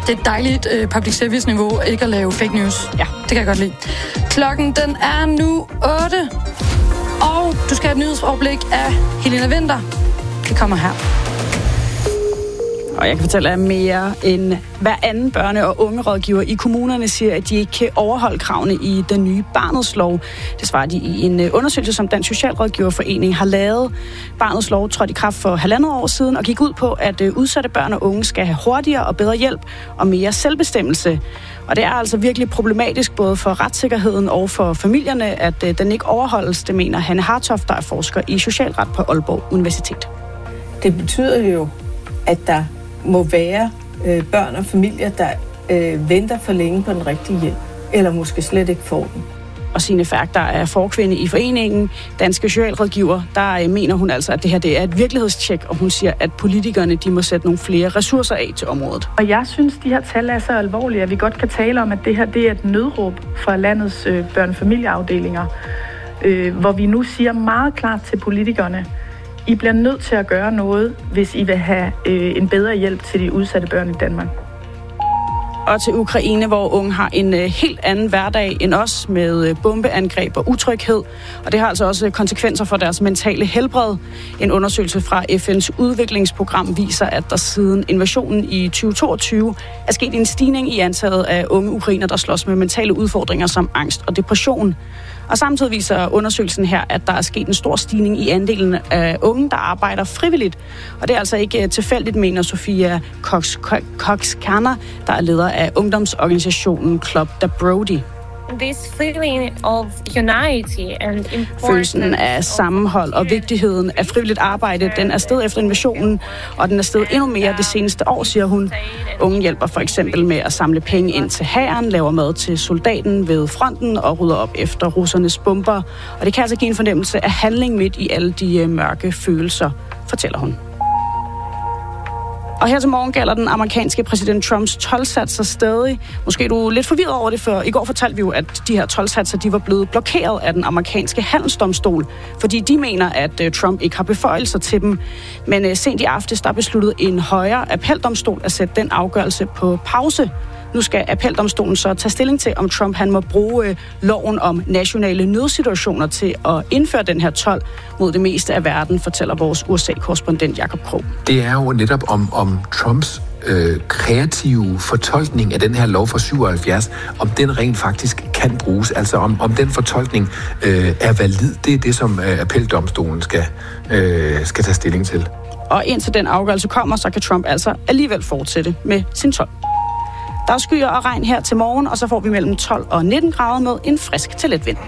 Det er et dejligt public service-niveau, ikke at lave fake news. Ja, det kan jeg godt lide. Klokken, den er nu 8. Og du skal have et nyhedsoverblik af Helena Winther. Det kommer her. Og jeg kan fortælle, at mere end hver anden børne- og ungerådgiver i kommunerne siger, at de ikke kan overholde kravene i den nye Barnets Lov. Det svarer de i en undersøgelse, som Dansk Socialrådgiverforening har lavet. Barnets Lov trådte i kraft for 1,5 år siden og gik ud på, at udsatte børn og unge skal have hurtigere og bedre hjælp og mere selvbestemmelse. Og det er altså virkelig problematisk både for retssikkerheden og for familierne, at den ikke overholdes, det mener Hanne Hartoft, der er forsker i socialret på Aalborg Universitet. Det betyder jo, at der må være børn og familier, der venter for længe på den rigtige hjælp, eller måske slet ikke får den. Og Signe Færk, der er forkvinde i foreningen Danske Socialrådgiver, der mener hun altså, at det her det er et virkelighedstjek, og hun siger, at politikerne de må sætte nogle flere ressourcer af til området. Og jeg synes, de her tal er så alvorlige, at vi godt kan tale om, at det her det er et nødråb fra landets børnefamilieafdelinger, hvor vi nu siger meget klart til politikerne, I bliver nødt til at gøre noget, hvis I vil have en bedre hjælp til de udsatte børn i Danmark. Og til Ukraine, hvor unge har en helt anden hverdag end os med bombeangreb og utryghed. Og det har altså også konsekvenser for deres mentale helbred. En undersøgelse fra FN's udviklingsprogram viser, at der siden invasionen i 2022 er sket en stigning i antallet af unge ukrainer, der slås med mentale udfordringer som angst og depression. Og samtidig viser undersøgelsen her, at der er sket en stor stigning i andelen af unge, der arbejder frivilligt. Og det er altså ikke tilfældigt, mener Sofia Cox-Kerner, der er leder af ungdomsorganisationen Club da Brody. Følelsen af sammenhold og vigtigheden af frivilligt arbejde, den er steget efter invasionen, og den er steget endnu mere det seneste år, siger hun. Unge hjælper for eksempel med at samle penge ind til hæren, laver mad til soldaten ved fronten og rydder op efter russernes bomber. Og det kan altså give en fornemmelse af handling midt i alle de mørke følelser, fortæller hun. Og her til morgen gælder den amerikanske præsident Trumps toldsatser stadig. Måske er du lidt forvirret over det, for i går fortalte vi jo, at de her toldsatser de var blevet blokeret af den amerikanske handelsdomstol, fordi de mener, at Trump ikke har beføjelser til dem. Men sent i aftes, der besluttede en højere appeldomstol at sætte den afgørelse på pause. Nu skal appeldomstolen så tage stilling til, om Trump han må bruge loven om nationale nødsituationer til at indføre den her told mod det meste af verden, fortæller vores USA-korrespondent Jakob Krog. Det er jo netop om Trumps kreative fortolkning af den her lov fra 77, om den rent faktisk kan bruges, altså om den fortolkning er valid. Det er det, som appeldomstolen skal tage stilling til. Og indtil den afgørelse kommer, så kan Trump altså alligevel fortsætte med sin told. Der er skyer og regn her til morgen, og så får vi mellem 12 og 19 grader med en frisk til let vind.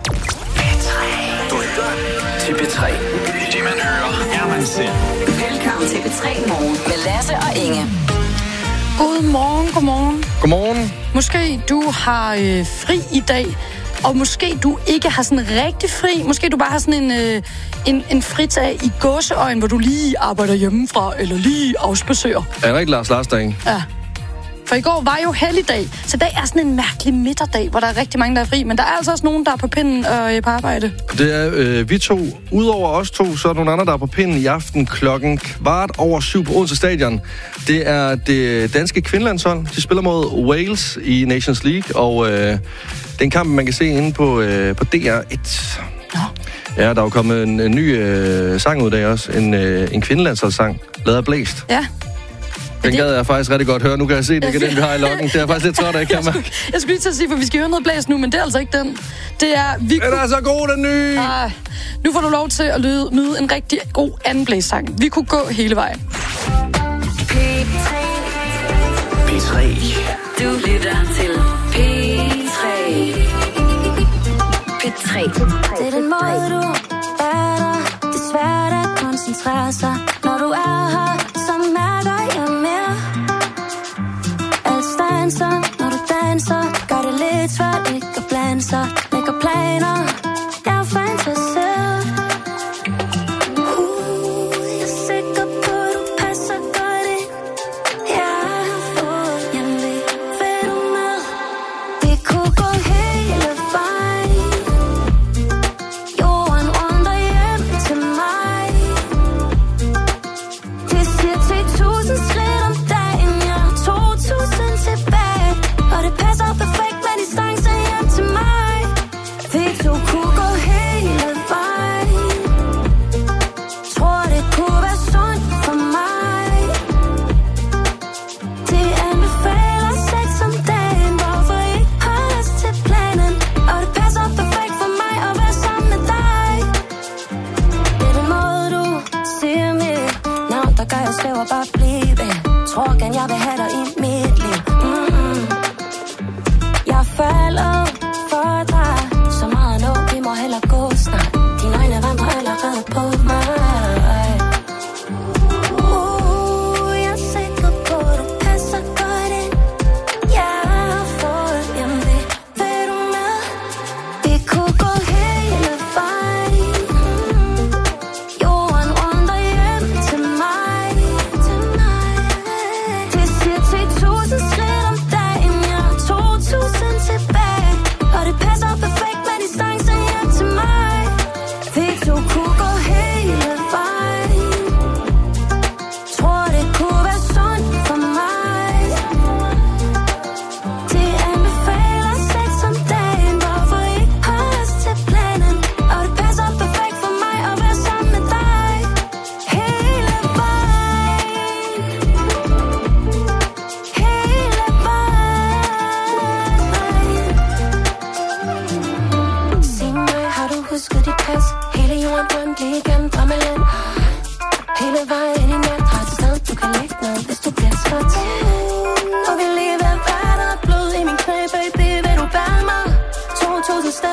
Du lytter til P3. Det man hører, er man selv. Velkommen til P3 Morgen med Lasse og Inge. Godmorgen. Godmorgen. Måske du har fri i dag, og måske du ikke har sådan rigtig fri. Måske du bare har sådan en fridag i gåseøjne, hvor du lige arbejder hjemmefra, eller lige afspacerer. Er det ikke Lars dag? Ja. For i går var jo helligdag, så dag er sådan en mærkelig midterdag, hvor der er rigtig mange, der er fri. Men der er altså også nogen, der er på pinden og på arbejde. Det er vi to. Udover os to, så er der nogle andre, der er på pinden i aften 7:15 på Odense Stadion. Det er det danske kvindelandshold. De spiller mod Wales i Nations League, og det er en kamp, man kan se inde på DR1. Ja, der er jo kommet en ny sang ud af også. En kvindelandsholdssang, lavet af Blæst. Ja. Den gad jeg faktisk rigtig godt høre. Nu kan jeg se, det er den, vi har i loggen. Det er faktisk lidt træt af, kan man. Jeg skulle lige til at sige, for vi skal høre noget Blæst nu, men det er altså ikke den. Det er... Den er så god, den nye! Nu får du lov til at nyde en rigtig god anden Blæst-sang. Vi kunne gå hele vejen. P3. Du lytter til P3. P3. Det er den måde, du er der. Det er svært at koncentrere sig, når du er her. Så mærker jeg mere. Alt standser, når du danser. Gør det lidt svært ikke at blande sig. Lægger planer. Jeg er fantaseret. Jeg er sikker på, du passer godt ind. Jeg har fået hjemlig. Vil du med? Vi kunne gå hele vejen. Jorden runder hjem til mig. Vi siger 10.000 skridt om dagen. Jeg 2.000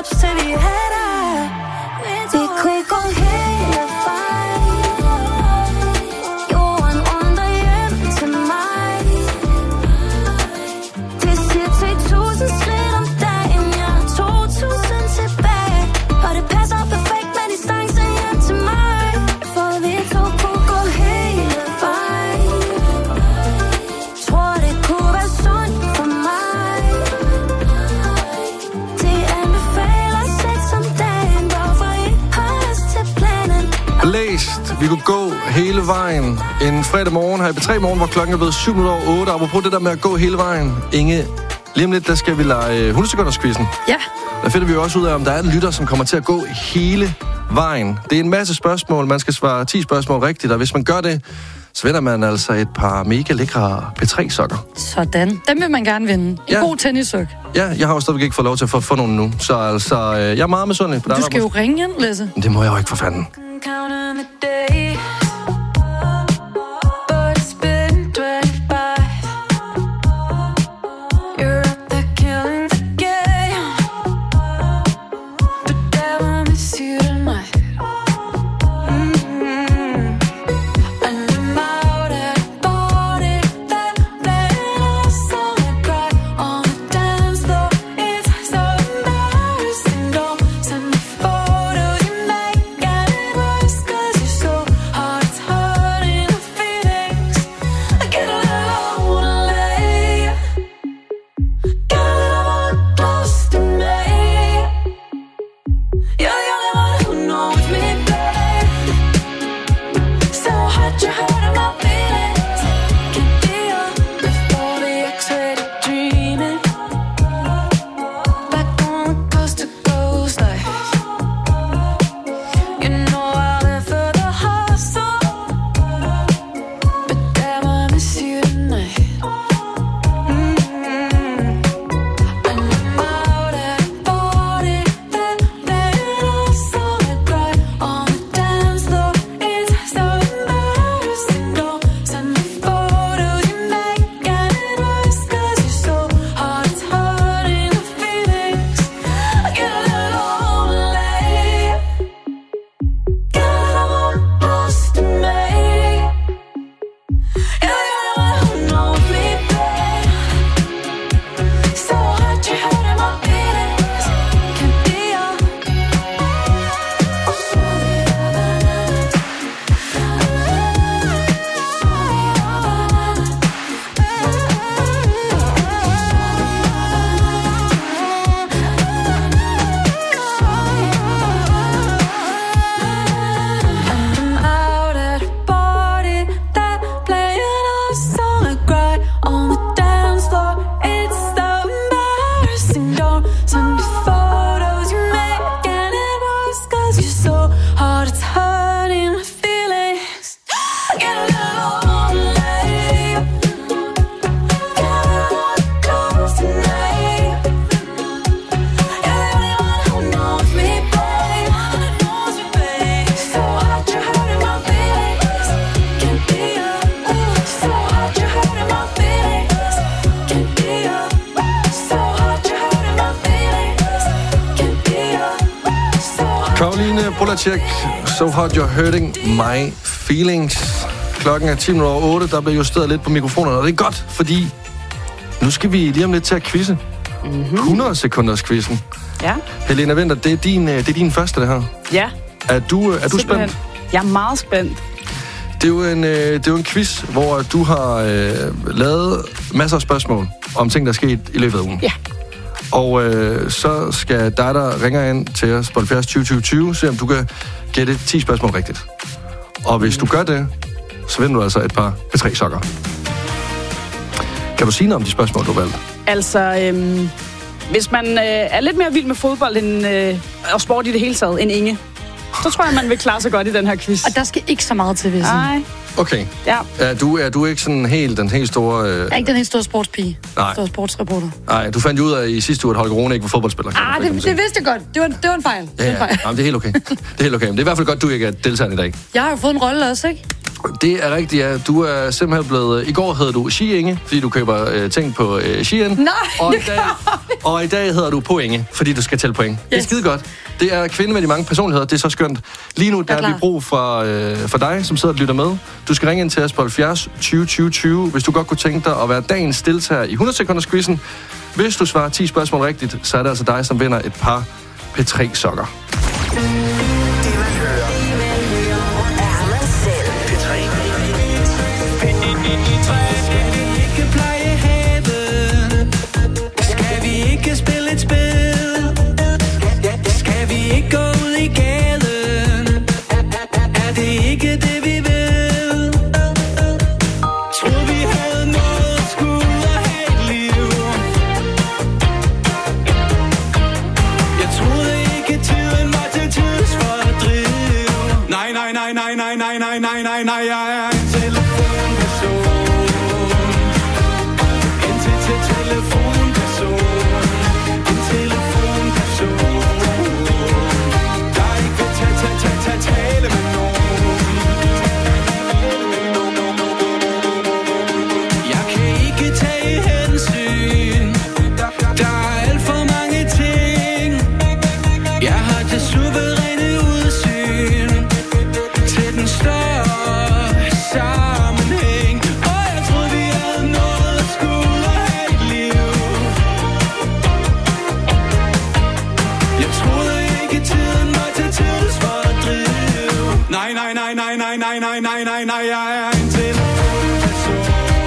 steps til vi er der. Vi kunne ikke gå hele vejen. Jorden under hjem til mig. Det siger 10.000 skridt om dagen. Jeg er 2.000 tilbage. Og det passer perfekt med distancen hjem til mig. For vi to kunne gå hele vejen. Tror det kunne være sundt for mig. Det anbefaler sex om dagen. Hvorfor I har lyst til planen. Blæst. Vi kunne gå hele vejen en fredag morgen her i B3 Morgen, hvor klokken er blevet 7:08. Apropos det der med at gå hele vejen. Inge, lige om lidt, der skal vi lege 100 sekunders quizzen. Ja. Der finder vi jo også ud af, om der er en lytter, som kommer til at gå hele vejen. Det er en masse spørgsmål. Man skal svare 10 spørgsmål rigtigt, og hvis man gør det, så vinder man altså et par mega lækre P3-sokker. Sådan. Dem vil man gerne vinde. En god tennissok. Ja, jeg har jo stadigvæk ikke fået lov til at få nogen nu. Så altså, jeg er meget misundelig på dig. Du skal jo ringe ind, Lasse. Det må jeg jo ikke for fanden. Counting the days, but it's been 25. You're up there killing the game, but damn, I miss you tonight. And I'm out at a party that playing our song and cry on the dance floor. It's so embarrassing. Don't send me photos you make and it worse 'cause you're so hard. It's hurting the feelings. I get a little lonely. Get a little more close to me. You're the only one who knows me, babe. So hard you're hurting my feelings. Can't be up before the X-rated dreaming. Back on the coast to coast life. You know I live for the hustle, but damn I miss you tonight. And I'm out at a party that playing our song and cry on the dance floor. It's so embarrassing. Don't send me photos you make and it worse 'cause you're so hard. It's hurting the feelings. I get a little lonely. Get a little more close to me. You're the only one who knows me, babe. So hard you're hurting my feelings. Can't be up. I'm out at a party that playing our song and cry on the dance floor. It's so embarrassing. Don't send me photos you make and it worse 'cause you're so hard. It's hurting my feelings. I get a little lonely. Get a little more close to me. You're the only one who knows me, babe. So hard you're hurting my feelings. Can't be up. So hard you're hurting my feelings. Can't be up. So hard you're hurting my feelings. Can't be up. So hard. Karoline Polacek, So Hot You're Hurting My Feelings. Klokken er 10:08. Der bliver justeret lidt på mikrofonerne, og det er godt, fordi nu skal vi lige om lidt til at quizze. 100 sekunders quizzen. Ja. Helena Winther, det er din første, det her. Ja. Er du spændt? Jeg er meget spændt. Det er jo en quiz, hvor du har lavet masser af spørgsmål om ting, der er sket i løbet af ugen. Ja. Og så skal dig, der ringer ind til os på 70 20 20 20, se om du kan gætte 10 spørgsmål rigtigt. Og hvis du gør det, så vinder du altså et par P3-sokker. Kan du sige noget om de spørgsmål, du valgte? Altså, hvis man er lidt mere vild med fodbold og sport i det hele taget end Inge, så tror jeg, man vil klare sig godt i den her quiz. Og der skal ikke så meget til, hvis Nej. Okay. Ja. Er du ikke sådan den helt store... Jeg er ikke den helt store sportspige. Nej. Store sportsreporter. Nej, du fandt jo ud af i sidste uge, at Holger Rune ikke var fodboldspiller. Det vidste jeg godt. Det var en fejl. Ja. Jamen, det er helt okay. Det er helt okay. Men det er i hvert fald godt, du ikke er deltager i dag. Jeg har jo fået en rolle også, ikke? Det er rigtigt, ja. Du er simpelthen blevet... I går hed du Ski-Inge, fordi du køber ting på Shein. Nej, og i dag hedder du På Inge, fordi du skal tælle point. Yes. Det er skide godt. Det er kvinde med de mange personligheder. Det er så skønt. Lige nu der har vi brug for dig, som sidder og lytter med. Du skal ringe ind til os på 70 20 20 20, hvis du godt kunne tænke dig at være dagens deltager i 100 sekunders quizzen. Hvis du svarer 10 spørgsmål rigtigt, så er det altså dig, som vinder et par P3-sokker. Nej, jeg er en telefonperson. En telefonperson. En telefonperson. Der ikke vil tale med nogen. Jeg kan ikke tage hensyn. Der er alt for mange ting. Jeg har det suveræne udsyn til den større sammenhæng. Og jeg troede vi havde noget at skulle have et liv. Jeg troede ikke tiden var til tids for at drive. Nej, jeg er en telefonperson.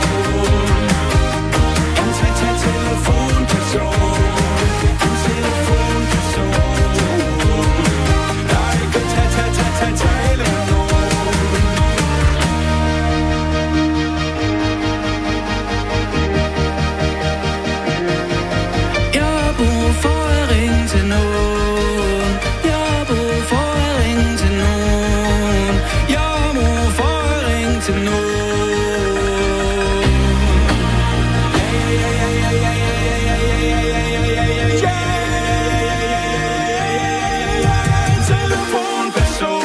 En telefonperson. En telefonperson. Der ikke vil tale med nogen. Jeg har brug for at ringe til nogen. Jeg har brug for at ringe til nogen. Jeg har brug for at ringe til nogen. En telefonperson.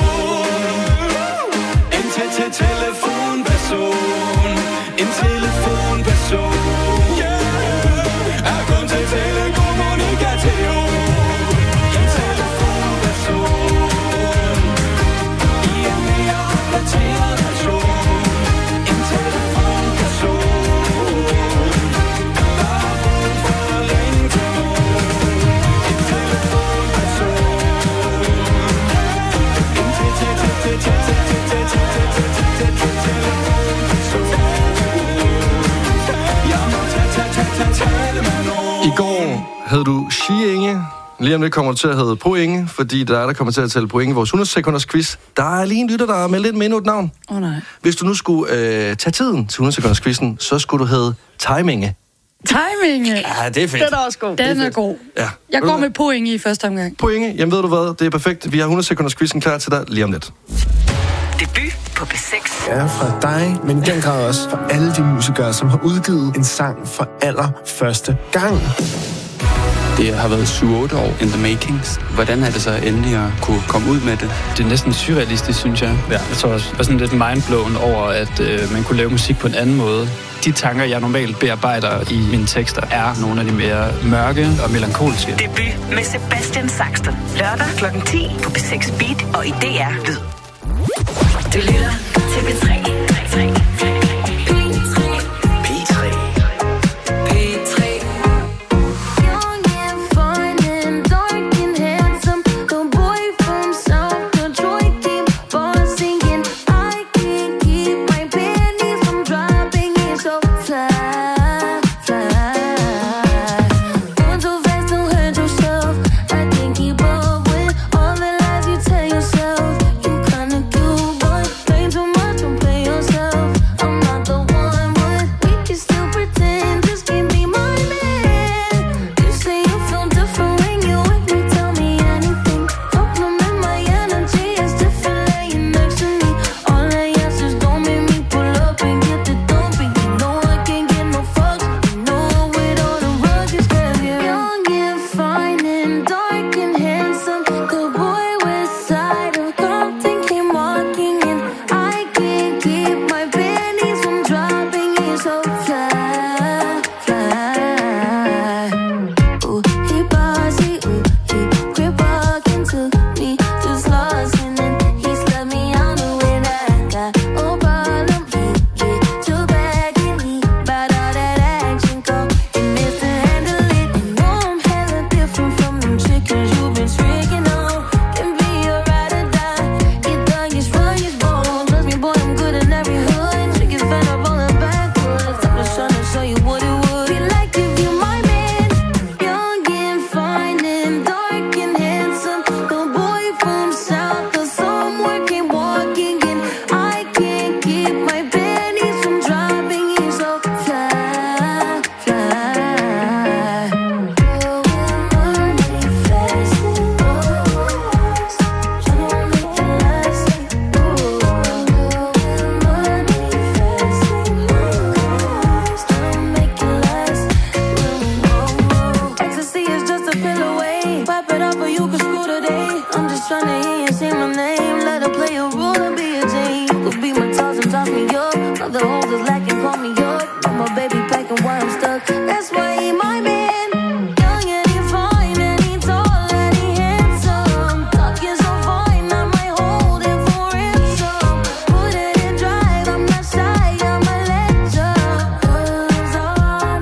En telefonperson. En telefonperson. Er kun til telekommunikation. En telefonperson. I en mere opdateret version. En telefonperson. Der har brug for at ringe til nogen. En telefonperson. I går hed du Ski-Inge. Lige om lidt kommer du til at hedde På Inge, fordi der kommer til at tælle point i vores 100 sekunders quiz. Der er lige en lytter, der er meldt lidt med endnu et navn. Nej. Hvis du nu skulle tage tiden til 100 sekunders quizzen, så skulle du hedde Timinge. Timinge. Ja, det er fedt. Den er også god. Den er god. Ja. Jeg går med På Inge i første omgang. På Inge, jamen ved du hvad, det er perfekt. Vi har 100 sekunders quizzen klar til dig lige om lidt. Debut på P6. Ja, fra dig, men i den grad også for alle de musikere, som har udgivet en sang for allerførste gang. Det har været 7-8 år in the makings. Hvordan er det så endelig at kunne komme ud med det? Det er næsten surrealistisk, synes jeg. Ja, jeg tror også, jeg var sådan lidt mindblown over, at man kunne lave musik på en anden måde. De tanker, jeg normalt bearbejder i mine tekster, er nogle af de mere mørke og melankolske. Debut med Sebastian Saxton. Lørdag kl. 10 på P6 Beat og i DR Lyd. Du lytter til P3. that's why he my man. Young and he fine and he tall and he handsome. Talking so fine, I might hold him for ransom. Put it in drive, I'm not shy, I'm a legend. 'Cause all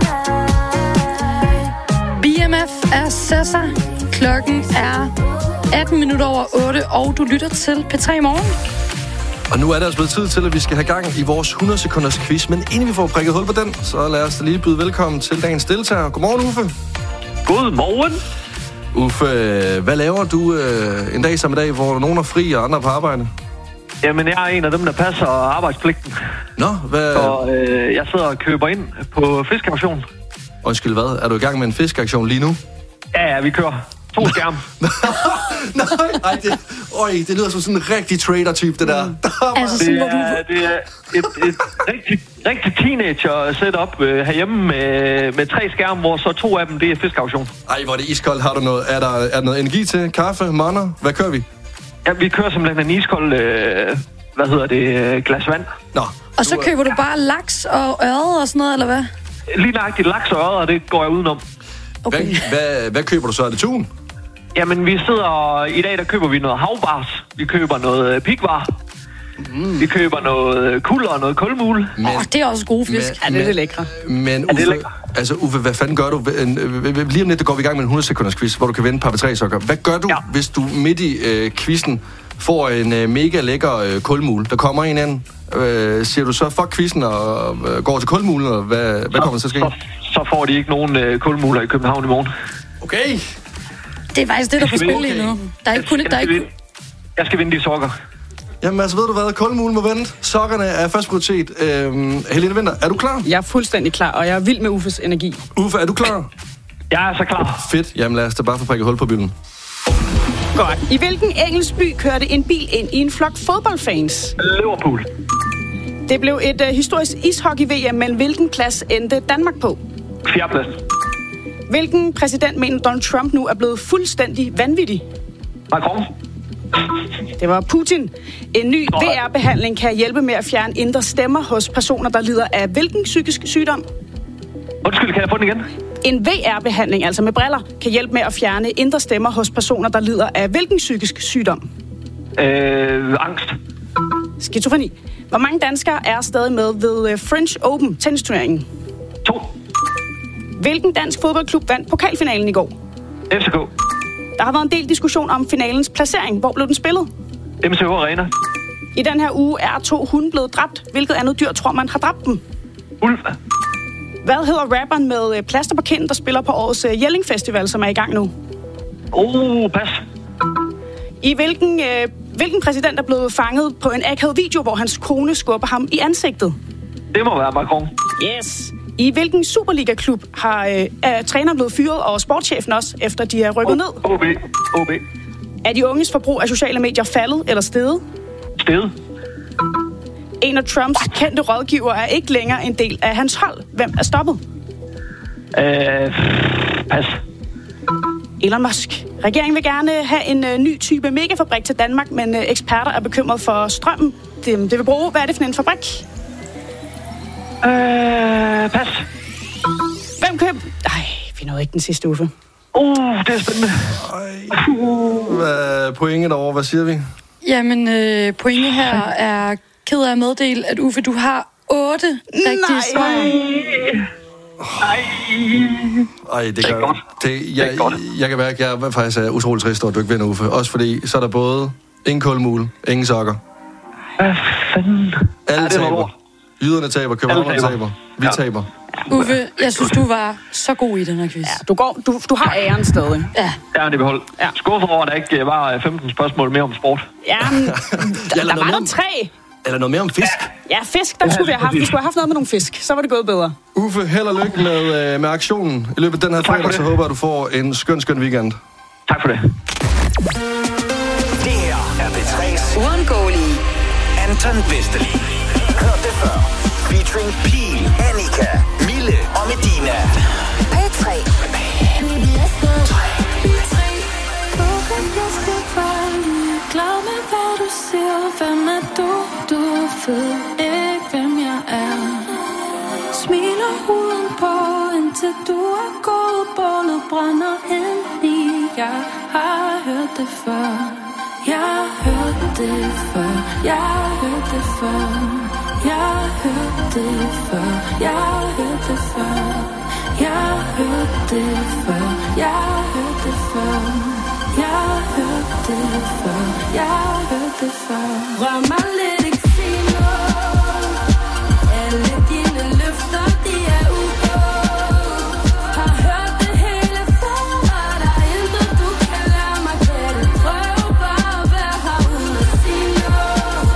night. BMF er Sessa. Klokken er 18 minutter over 8, og du lytter til P3 Morgen. Og nu er det altså blevet tid til, at vi skal have gang i vores 100 sekunders quiz. Men inden vi får prikket hul på den, så lad os da lige byde velkommen til dagens deltager. Godmorgen, Uffe. Godmorgen. Uffe, hvad laver du en dag som i dag, hvor nogen er fri og andre er på arbejde? Jamen, jeg er en af dem, der passer arbejdspligten. Nå, hvad? Så jeg sidder og køber ind på fiskeaktion. Undskyld, hvad? Er du i gang med en fiskeaktion lige nu? Ja, vi kører 2 skærme. Nej, det lyder som sådan en rigtig trader-type, det der. Altså sådan, hvor du... Det er et rigtig teenager-setup herhjemme med 3 skærme, hvor så 2 af dem, det er fiskeaktion. Ej, hvor er det iskoldt. Har du noget, er der noget energi til? Kaffe? Monner? Hvad kører vi? Ja, vi kører simpelthen en iskold, glas vand. Nå. Og så køber du bare laks og ørred og sådan noget, eller hvad? Lige nøjagtigt laks og ørred, det går jeg udenom. Okay. Hvad køber du så? Er det tun? Jamen, vi sidder... I dag, der køber vi noget havbars. Vi køber noget pikvar. Vi køber noget kulder og noget kulmul. Det er også gode fisk. Ja, det er det lækre. Men Uffe, hvad fanden gør du? Lige om lidt, går vi i gang med en 100 sekunders quiz, hvor du kan vinde et par P3-sokker. Hvad gør du, hvis du midt i quizzen får en mega lækker kulmul? Der kommer en anden. Siger du så fuck quizzen og går til kulmulen, og hvad kommer der så ske? Så får de ikke nogen kulmuler i København i morgen. Okay. Det er faktisk det, der er på spil lige nu. Der er ikke kun... Jeg skal vinde de sokker. Jamen altså, ved du hvad? Kulmulen må vente. Sokkerne er først prioritet. Helene Winther, er du klar? Jeg er fuldstændig klar, og jeg er vild med Uffes energi. Uffe, er du klar? Jeg er så klar. Fedt. Jamen lad os da bare få prikket hul på bylden. Godt. I hvilken engelsk by kørte en bil ind i en flok fodboldfans? Liverpool. Det blev et historisk ishockey-VM, men hvilken plads endte Danmark på? 4. plads. Hvilken præsident mener Donald Trump nu er blevet fuldstændig vanvittig? Macron. Det var Putin. En ny VR-behandling kan hjælpe med at fjerne indre stemmer hos personer, der lider af hvilken psykisk sygdom? Undskyld, kan jeg få den igen? En VR-behandling, altså med briller, kan hjælpe med at fjerne indre stemmer hos personer, der lider af hvilken psykisk sygdom? Angst. Skizofreni. Hvor mange danskere er stadig med ved French Open tennisturneringen? 2. Hvilken dansk fodboldklub vandt pokalfinalen i går? FCK. Der har været en del diskussion om finalens placering. Hvor blev den spillet? MCH Arena. I den her uge er 2 hunde blevet dræbt. Hvilket andet dyr tror man har dræbt dem? Ulv. Hvad hedder rapperen med plaster på kinden, der spiller på årets Jelling Festival, som er i gang nu? Pas. I hvilken præsident er blevet fanget på en akavet video, hvor hans kone skubber ham i ansigtet? Det må være Macron. Yes. I hvilken Superliga-klub har træneren blevet fyret, og sportschefen også, efter de er rykket ned? OB. Er de unges forbrug af sociale medier faldet eller steget? Steget. En af Trumps kendte rådgiver er ikke længere en del af hans hold. Hvem er stoppet? Pas. Elon Musk. Regeringen vil gerne have en ny type megafabrik til Danmark, men eksperter er bekymret for strømmen. Det vil bruge. Hvad er det for en fabrik? Pas. Hvem køb? Ej, vi nåede ikke den sidste, Uffe. Det er spændende. Hvad pointet over? Hvad siger vi? Jamen, pointet her er ked af at meddele, at Uffe, du har 8 rigtige svar. Ej, det gør jeg kan mærke, at jeg faktisk er utroligt trist over, at du ikke vinder, Uffe. Også fordi, så er der både ingen kulmule, ingen sokker. Hvad fanden? Alle taber. Jyderne taber, københavnerne taber. Vi taber. Uffe, jeg synes, du var så god i den her quiz. Ja, du har æren stadig. Ja. Ja, det beholdt. Ja. Skuffet over, at der ikke var 15 spørgsmål mere om sport. Ja, der var der 3. Eller noget mere om fisk. Ja, fisk, der skulle vi have haft. Vi skulle have haft noget med nogle fisk. Så var det gået bedre. Uffe, held og lykke med aktionen. I løbet af den her fredag, så håber jeg, du får en skøn weekend. Tak for det. Det her er P3's uundgåelige Anton Vesterli. Hør det før. Featuring Pil, Annika, Mille og Medina. P3. Glad med, hvad du siger. Hvem er du? Du ved ikke, hvem jeg er. Smiler huden på, indtil du er gået, bålet brænder ind i. Jeg har hørt det før. Jeg har hørt det før. Jeg har hørt det før. Jeg har hørt det før. Jeg har hørt det før. Jeg har hørt det før. Jeg har hørt det før. Jeg har hørt det før. Jeg har hørt det før. Rør mig lidt, ikke sig noget. Alle dine løfter, de er ugået. Har hørt det hele før. Der er intet, du kan lære mig. Kan det prøve bare at være her uden at sige noget.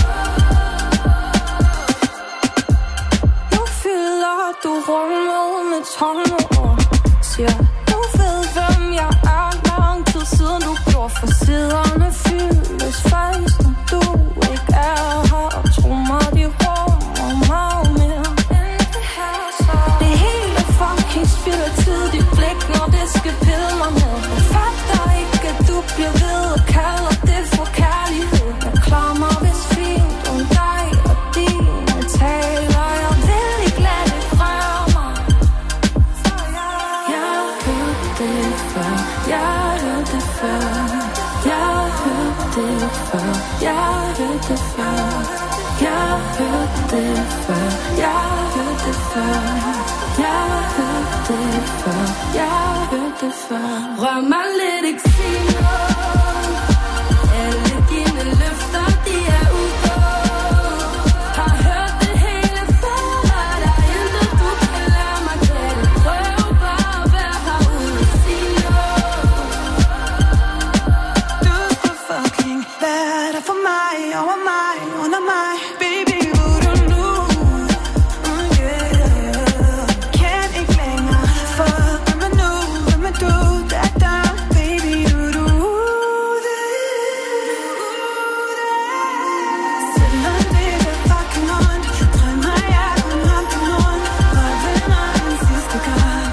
Nu fylder du rummet med tomme ord. Siger, du ved, hvem jeg er. Lang tid siden du gjorde for siderne fyldes fast. Når du ikke er her, og tro mig, de rummer meget mere end det her. Så det hele fucking spilder tid. Dit blik, når det skal pille mig ned. Jeg fatter ikke, at du bliver ved og kalder det for kærlighed. Jeg klamrer vist fint om dig og dine taler. Jeg vil ikke lade det røre mig. Jeg har hørt det før. Jeg har hørt det før. Jeg har hørt det før. Jeg har hørt det før. Jeg har hørt det før. Jeg har hørt det før. Jeg har hørt det før. Jeg har hørt det før. Rør mig lidt, ikke sig noget. Alle dine løfter, de er ugået. Har hørt det hele før. Der er intet, du kan lære mig. Kan det prøve bare at være her uden at sige noget. Du skulle fucking være der for mig, over mig, under mig. Baby, hvor du nu? Yeah. Kan ikke længere. For hvem er nu? Hvem er du? Da. Baby, du det. Selvom det er fucking ondt, drømmer jeg kun om din mund. Og vender den sidste gang.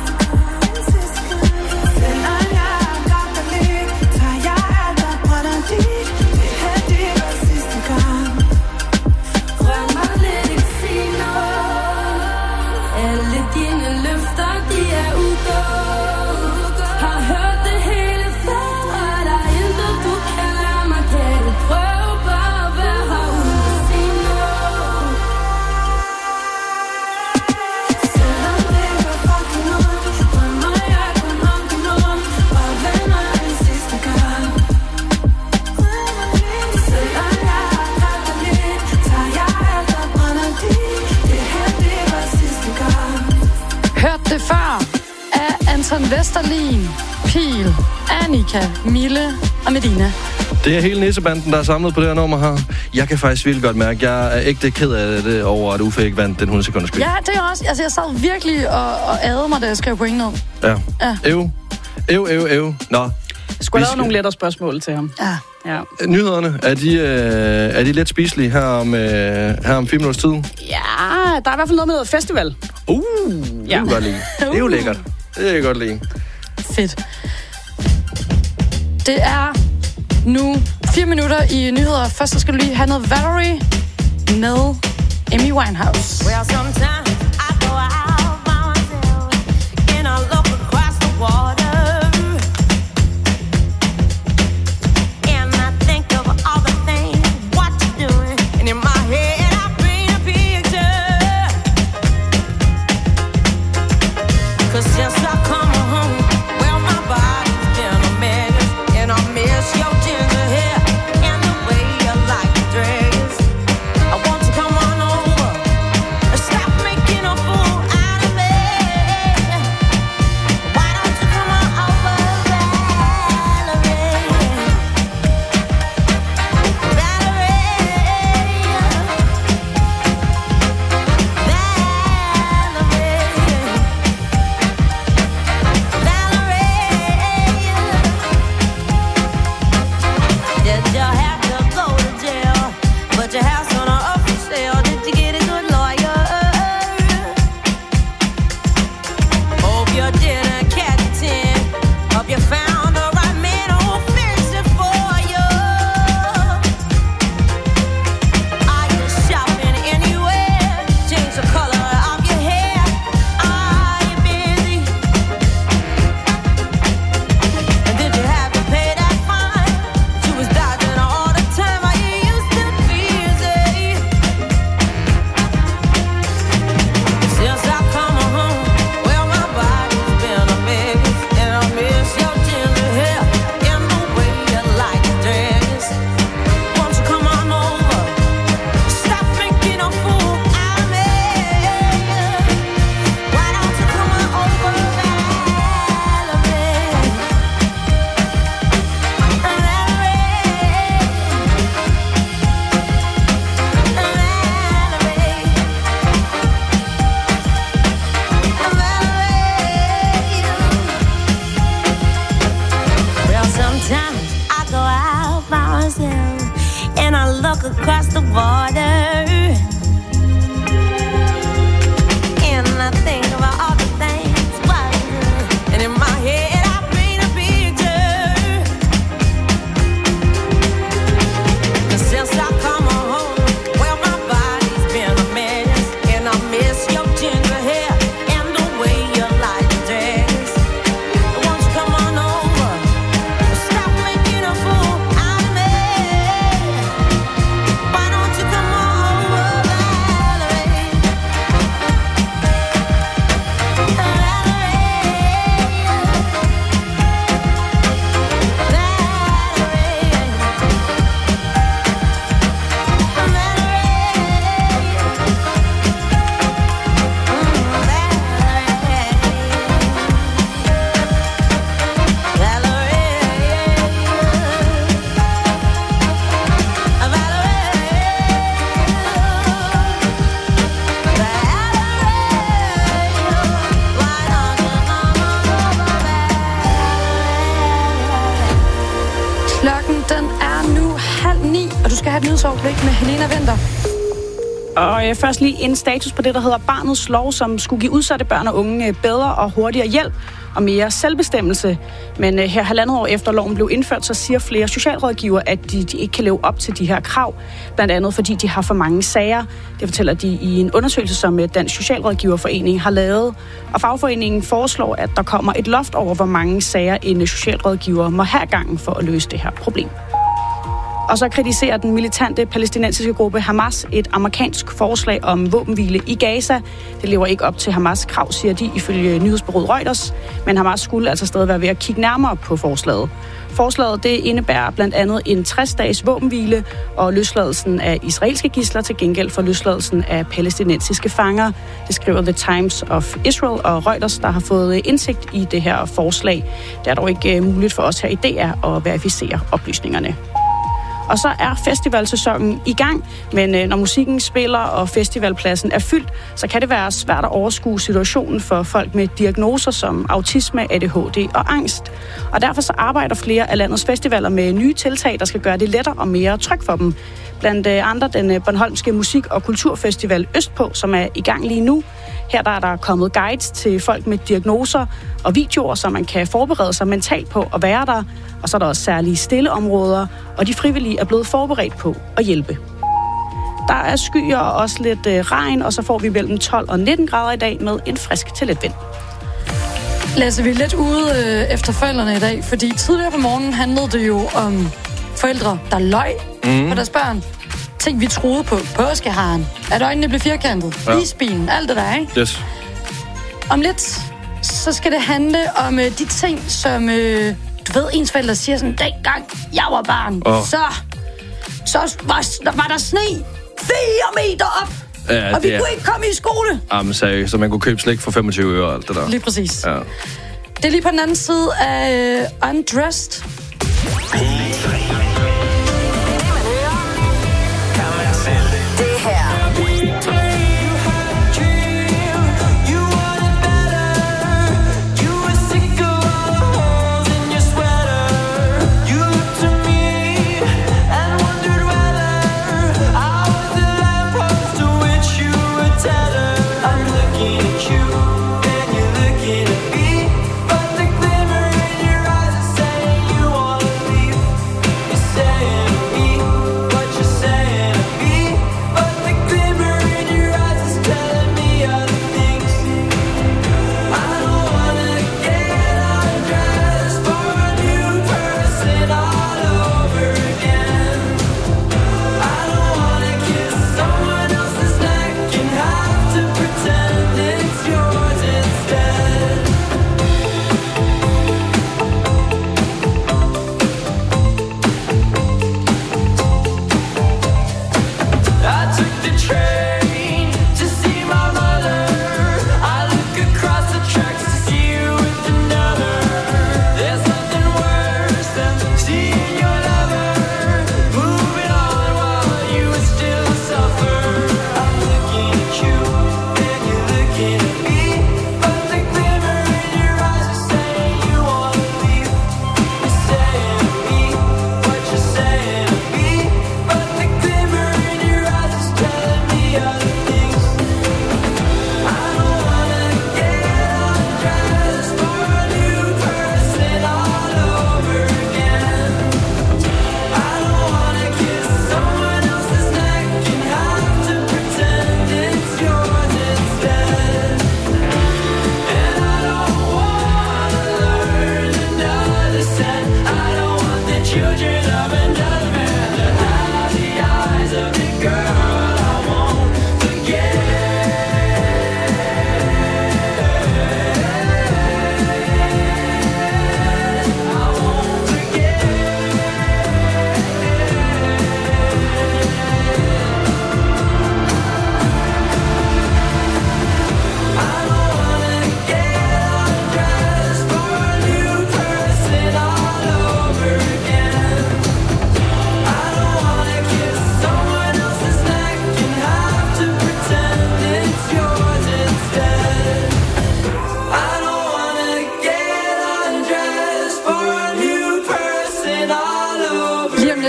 Selvom jeg er godt at lide, tager jeg alt og brænder dit. Det her, det var sidste gang. Rør mig lidt, ikke sig noget. Alle dine løfter, de er ugået. Har hørt det hele før. Der er intet, du kan lære mig. Kan du prøve bare at være her uden at sige noget. Selvom det var fucking ondt, drømmer jeg kun om din mund. Og vender den sidste gang. Selvom jeg har godt at lide, tager jeg alt og brænder dit. Det her, det var sidste gang. Hørt det før af Anton Vesterlin, Pihl, Annika, Mille og Medina. Det er hele nissebanden, der er samlet på det her nummer her. Jeg kan faktisk virkelig godt mærke, at jeg er ægte ked af det over, at Uffe ikke vandt den 100 sekunders quiz. Ja, det er også. Altså, jeg sad virkelig og adede mig, da jeg skrev point ned. Ja. Ja. Ev. Nå. Jeg skulle have lavet nogle lettere spørgsmål til ham. Ja. Ja. Nyhederne, er de let spiselige her om 4 minutters tid? Ja, der er i hvert fald noget med festival. Det kan jeg godt lide. Det er jo lækkert. Det kan jeg godt lide. Fedt. Det er nu 4 minutter i nyheder. Først så skal du lige have noget Valerie med Amy Winehouse. Well, sometimes I go out by myself and I look across the water and I think of all the things what you're doing, and in my head I paint a picture. 'Cause since I come home, well, my body's been a mess, and I miss your ginger hair and the way you like to dress. I want to come on over and stop making a fool out of me. Why don't you come on over, Valerie? Valerie. du skal have et nyhedsoverblik med Helena Winther. Og først lige en status på det, der hedder Barnets Lov, som skulle give udsatte børn og unge bedre og hurtigere hjælp og mere selvbestemmelse. Men her 1,5 år efter loven blev indført, så siger flere socialrådgivere, at de ikke kan leve op til de her krav. Blandt andet fordi de har for mange sager. Det fortæller de i en undersøgelse, som Dansk Socialrådgiverforening har lavet. Og fagforeningen foreslår, at der kommer et loft over, hvor mange sager en socialrådgiver må have gangen for at løse det her problem. Og så kritiserer den militante palæstinensiske gruppe Hamas et amerikansk forslag om våbenhvile i Gaza. Det lever ikke op til Hamas' krav, siger de ifølge nyhedsbureauet Reuters. Men Hamas skulle altså stadig være ved at kigge nærmere på forslaget. Forslaget det indebærer blandt andet en 60-dages våbenhvile og løsladelsen af israelske gidsler til gengæld for løsladelsen af palæstinensiske fanger. Det skriver The Times of Israel og Reuters, der har fået indsigt i det her forslag. Det er dog ikke muligt for os her i DR at verificere oplysningerne. Og så er festivalsæsonen i gang, men når musikken spiller og festivalpladsen er fyldt, så kan det være svært at overskue situationen for folk med diagnoser som autisme, ADHD og angst. Og derfor så arbejder flere af landets festivaler med nye tiltag, der skal gøre det lettere og mere trygt for dem. Blandt andre den Bornholmske Musik- og Kulturfestival Østpå, som er i gang lige nu. Her der er der kommet guides til folk med diagnoser og videoer, så man kan forberede sig mentalt på at være der. Og så er der også særlige stilleområder, og de frivillige er blevet forberedt på at hjælpe. Der er skyer og også lidt regn, og så får vi mellem 12 og 19 grader i dag med en frisk til let vind. Lasse, vi er lidt ude efter forældrene i dag, fordi tidligere på morgenen handlede det jo om forældre, der løj på deres børn. Ting, vi troede på. Påskeharen. At øjnene blev firkantet. Isbilen. Alt det der, ikke? Yes. Om lidt, så skal det handle om de ting, som... du ved, ens forældre siger sådan, dengang jeg var barn, så var der sne 4 meter op, og vi kunne ikke komme i skole. Jamen, så man kunne købe slik for 25 øre og alt det der. Lige præcis. Ja. Det er lige på den anden side af Undressed. Det her.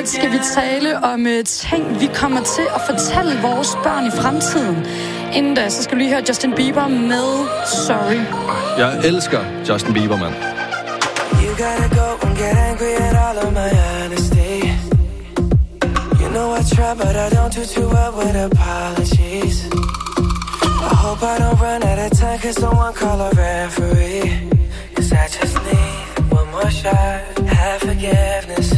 lidt skal vi tale om ting, vi kommer til at fortælle vores børn i fremtiden. Inden da, så skal vi lige høre Justin Bieber med Sorry. Jeg elsker Justin Bieber, mand. You gotta go and get angry at all of my honesty. You know I try, but I don't do too well with apologies. I hope I don't run out of time, cause someone call a referee. Cause I just need one more shot, have forgiveness.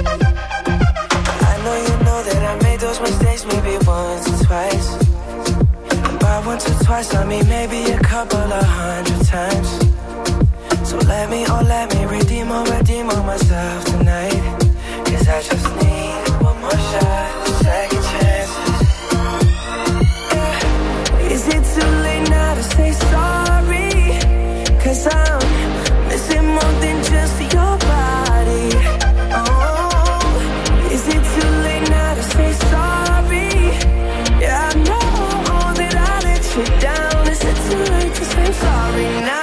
I know you know that I made those mistakes maybe once or twice. And by once or twice, I mean maybe a couple of 100 times. So let me redeem on myself tonight. Cause I just need one more shot, second chances. Yeah. Is it too late now to say sorry? Cause I'm missing more than just your body. Oh, is it too late now to say sorry? Yeah, I know that I let you down. Is it too late to say sorry now?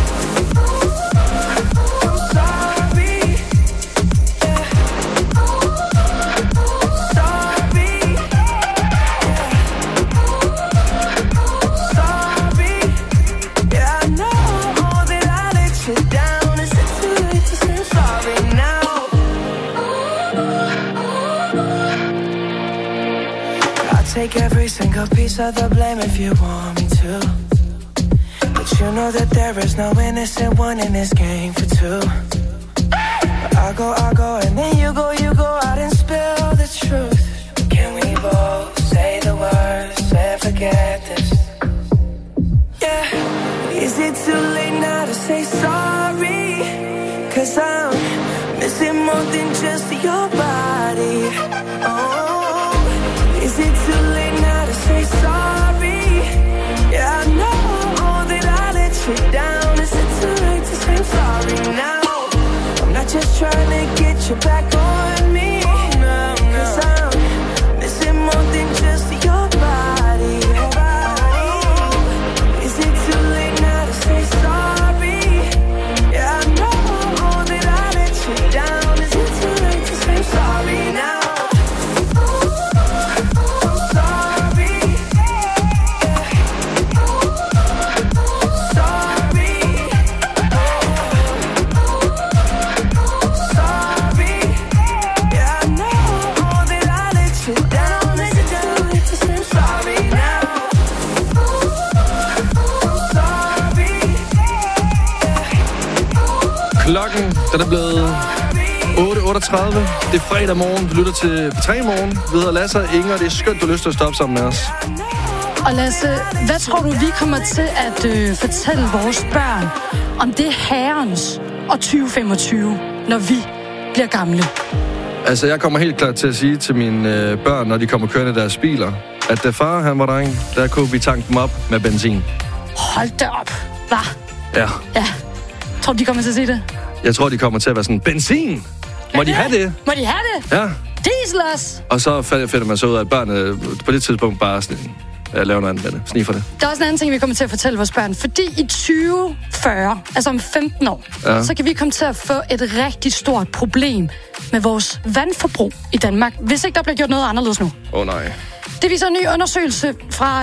Take every single piece of the blame if you want me to. But you know that there is no innocent one in this game for two. But I go, and then you go out and spill the truth. Can we both say the words and forget this? Yeah. Is it too late now to say sorry? Cause I'm missing more than just your body. Oh, is it too late now to say sorry? Yeah, I know that I let you down. Is it too late to say sorry now? I'm not just trying to get you back on me. Cause I'm missing more than just your body. Is it too late now to say sorry? Yeah, I know that I let you down. Is it too late to say sorry now? Klokken, den er blevet 8.38. Det er fredag morgen. Du lytter til P3 Morgen. Vi hedder Lasse og Inger. Det er skønt, du har lyst til at stoppe sammen med os. Og Lasse, hvad tror du, vi kommer til at fortælle vores børn om det herrens og 2025, når vi bliver gamle? Altså, jeg kommer helt klart til at sige til mine børn, når de kommer kørende i deres biler, at da far, han var dreng, der kunne vi tanke dem op med benzin. Hold da op. Hva? Ja. Ja. Tror du, de kommer til at sige det? Jeg tror, de kommer til at være sådan, benzin! Må de have det? Må de have det? Ja. Diesel også! Og så finder man så ud af, at børnene på det tidspunkt bare sådan, laver noget andet med det. Sniffer det. Der er også en anden ting, vi kommer til at fortælle vores børn. Fordi i 2040, altså om 15 år, så kan vi komme til at få et rigtig stort problem med vores vandforbrug i Danmark, hvis ikke der bliver gjort noget anderledes nu. Nej. Det viser en ny undersøgelse fra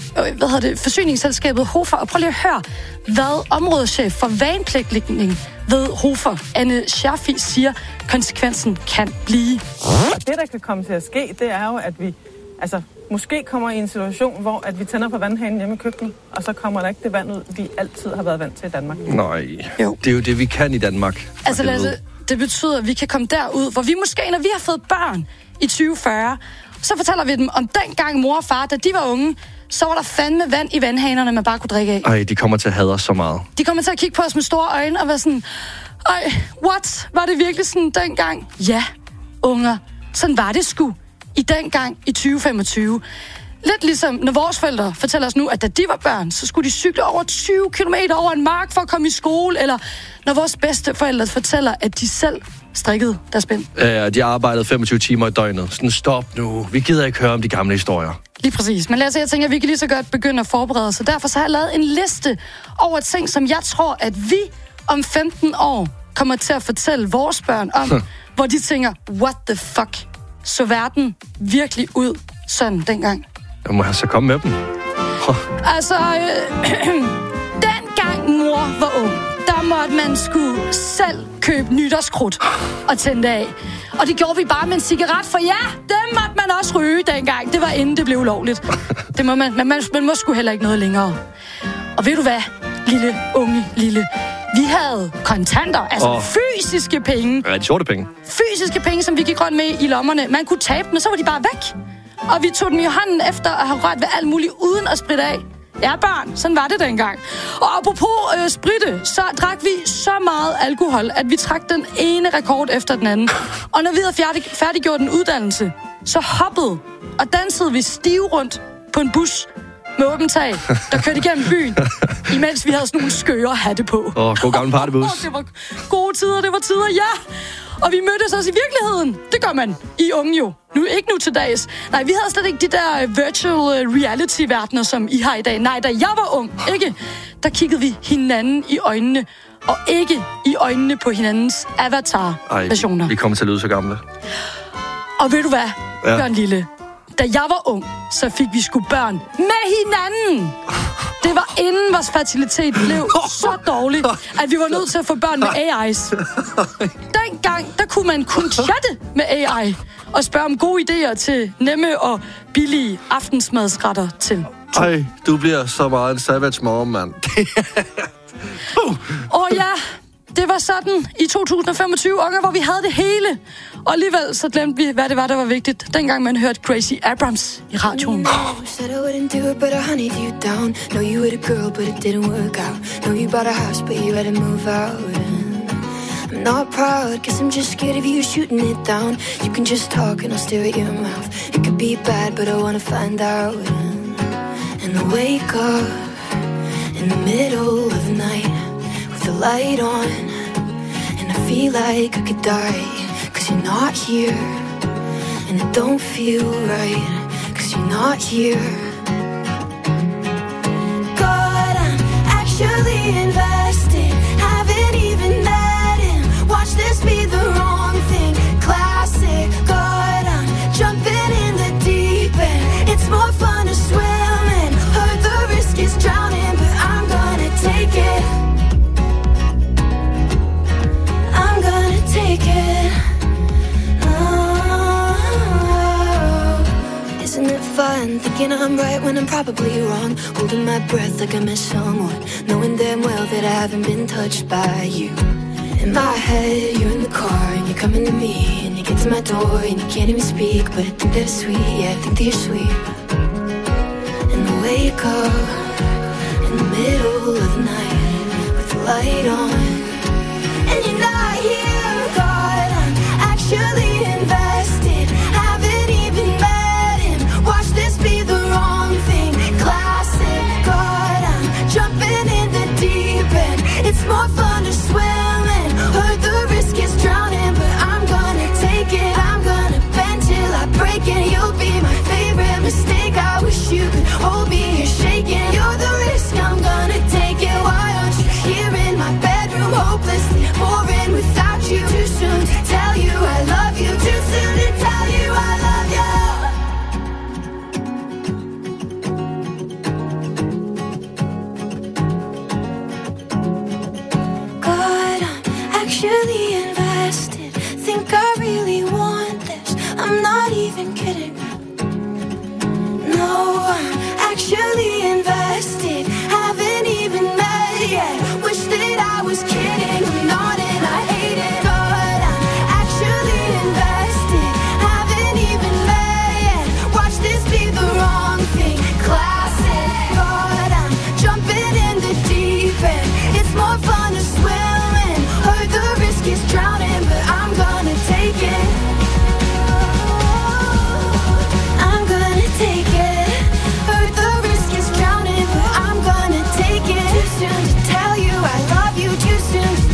forsyningsselskabet Hofer. Og prøv lige at høre, hvad områdeschef for vandplanlægning ved Hofer, Anne Scherfi, siger, konsekvensen kan blive. Det, der kan komme til at ske, det er jo, at vi måske kommer i en situation, hvor at vi tænder på vandhanen hjemme i køkkenet, og så kommer der ikke det vand ud, vi altid har været vant til i Danmark. Nej, det er jo det, vi kan i Danmark. Altså Lasse, det betyder, at vi kan komme derud, hvor vi måske, når vi har fået børn i 2040, så fortæller vi dem om dengang mor og far, da de var unge, så var der fandme vand i vandhanerne, man bare kunne drikke af. Ej, de kommer til at hade os så meget. De kommer til at kigge på os med store øjne og være sådan, what? Var det virkelig sådan dengang? Ja, unger. Sådan var det sgu i dengang i 2025. Lidt ligesom, når vores forældre fortæller os nu, at da de var børn, så skulle de cykle over 20 kilometer over en mark for at komme i skole, eller når vores bedsteforældre fortæller, at de selv strikkede deres bind. Ja, de arbejdede 25 timer i døgnet. Sådan, stop nu. Vi gider ikke høre om de gamle historier. Lige præcis. Men jeg tænker, at vi kan lige så godt begynde at forberede os. Så derfor så har jeg lavet en liste over ting, som jeg tror, at vi om 15 år kommer til at fortælle vores børn om, hvor de tænker, what the fuck så verden virkelig ud sådan dengang? Jeg må have så komme med dem. Altså, dengang mor var ung, der måtte man skulle selv købe nytårskrudt og tænde af. Og det gjorde vi bare med en cigaret, for ja, dem måtte man også ryge dengang. Det var inden det blev ulovligt. Det må man må sgu heller ikke noget længere. Og ved du hvad, lille, vi havde kontanter, altså fysiske penge. Ja, de sorte penge. Fysiske penge, som vi gik rundt med i lommerne. Man kunne tabe dem, og så var de bare væk. Og vi tog dem i hånden efter at have rørt ved alt muligt uden at spritte af. Ja, børn, sådan var det dengang. Og apropos spritte, så drak vi så meget alkohol, at vi trak den ene rekord efter den anden. Og når vi havde færdiggjort en uddannelse, så hoppede og dansede vi stive rundt på en bus med åbent tag, der kørte igennem byen, imens vi havde sådan nogle skøre hatte på. God gammel partybus. Det var gode tider, det var tider, ja. Og vi mødtes også i virkeligheden. Det gør man i unge jo. Ikke nu til dags. Nej, vi havde slet ikke de der virtual reality-verdener, som I har i dag. Nej, da jeg var ung, ikke? Der kiggede vi hinanden i øjnene, og ikke i øjnene på hinandens avatar-versioner. Vi kommer til at lyde så gamle. Og ved du hvad, Bjørn Lille? Da jeg var ung, så fik vi sgu børn med hinanden. Det var inden vores fertilitet blev så dårlig, at vi var nødt til at få børn med AI's. Dengang, der kunne man kun chatte med AI og spørge om gode idéer til nemme og billige aftensmadsretter til. Ej, du bliver så meget en savage mom, mand. Ja, det var sådan i 2025 unger, hvor vi havde det hele. Og alligevel så glemte vi, hvad det var, der var vigtigt. Dengang man hørte Gracie Abrams i radioen. Said I wouldn't do it, but I honeyed you down. Know you were the girl, but it didn't work out. Know you bought a house, but you had to move out. I'm not proud, guess I'm just scared of you shooting it down. You can just talk and I'll stare at your mouth. It could be bad, but I wanna find out. And I wake up in the middle of the night with the light on, and I feel like I could die. Cause you're not here, and it don't feel right. Cause you're not here. God, I'm actually invested. Haven't even met him. Watch this be the wrong thing. Classic. God, I'm jumping in the deep end. It's more fun to swim in. Heard the risk is drowning, but I'm gonna take it. I'm gonna take it. Isn't it fun thinking I'm right when I'm probably wrong? Holding my breath like I miss someone, knowing damn well that I haven't been touched by you. In my head, you're in the car and you're coming to me, and you get to my door and you can't even speak, but I think they're sweet, yeah, I think they're sweet. And I wake up in the middle of the night with the light on, and you're not here. God, I'm actually invested. Haven't even met him. Watch this be the wrong thing. Classic. God, I'm jumping in the deep end. It's more fun to swim in. Heard the risk is drowning, but I'm gonna take it. I'm gonna bend till I break it. You'll be my favorite mistake. I wish you could hold me here shaking. You're the risk, I'm gonna take it. Why aren't you here in my bedroom, hopelessly boring without you? Too soon to tell you I love you. Too soon to tell you I love you. God, I'm actually invested. Think I really want this. I'm not even kidding. No, I'm actually invested. Haven't even met yet. Wish that I was kidding. I'm not and I hate it. God, I'm actually invested. Haven't even met yet. Watch this be the wrong thing. Classic. God, I'm jumping in the deep end. It's more fun to swim in. Heard the risk is drowning, but I'm gonna take it. I'm gonna take it. Heard the risk is drowning, but I'm gonna take it. Too soon to tell you I love you. Too soon to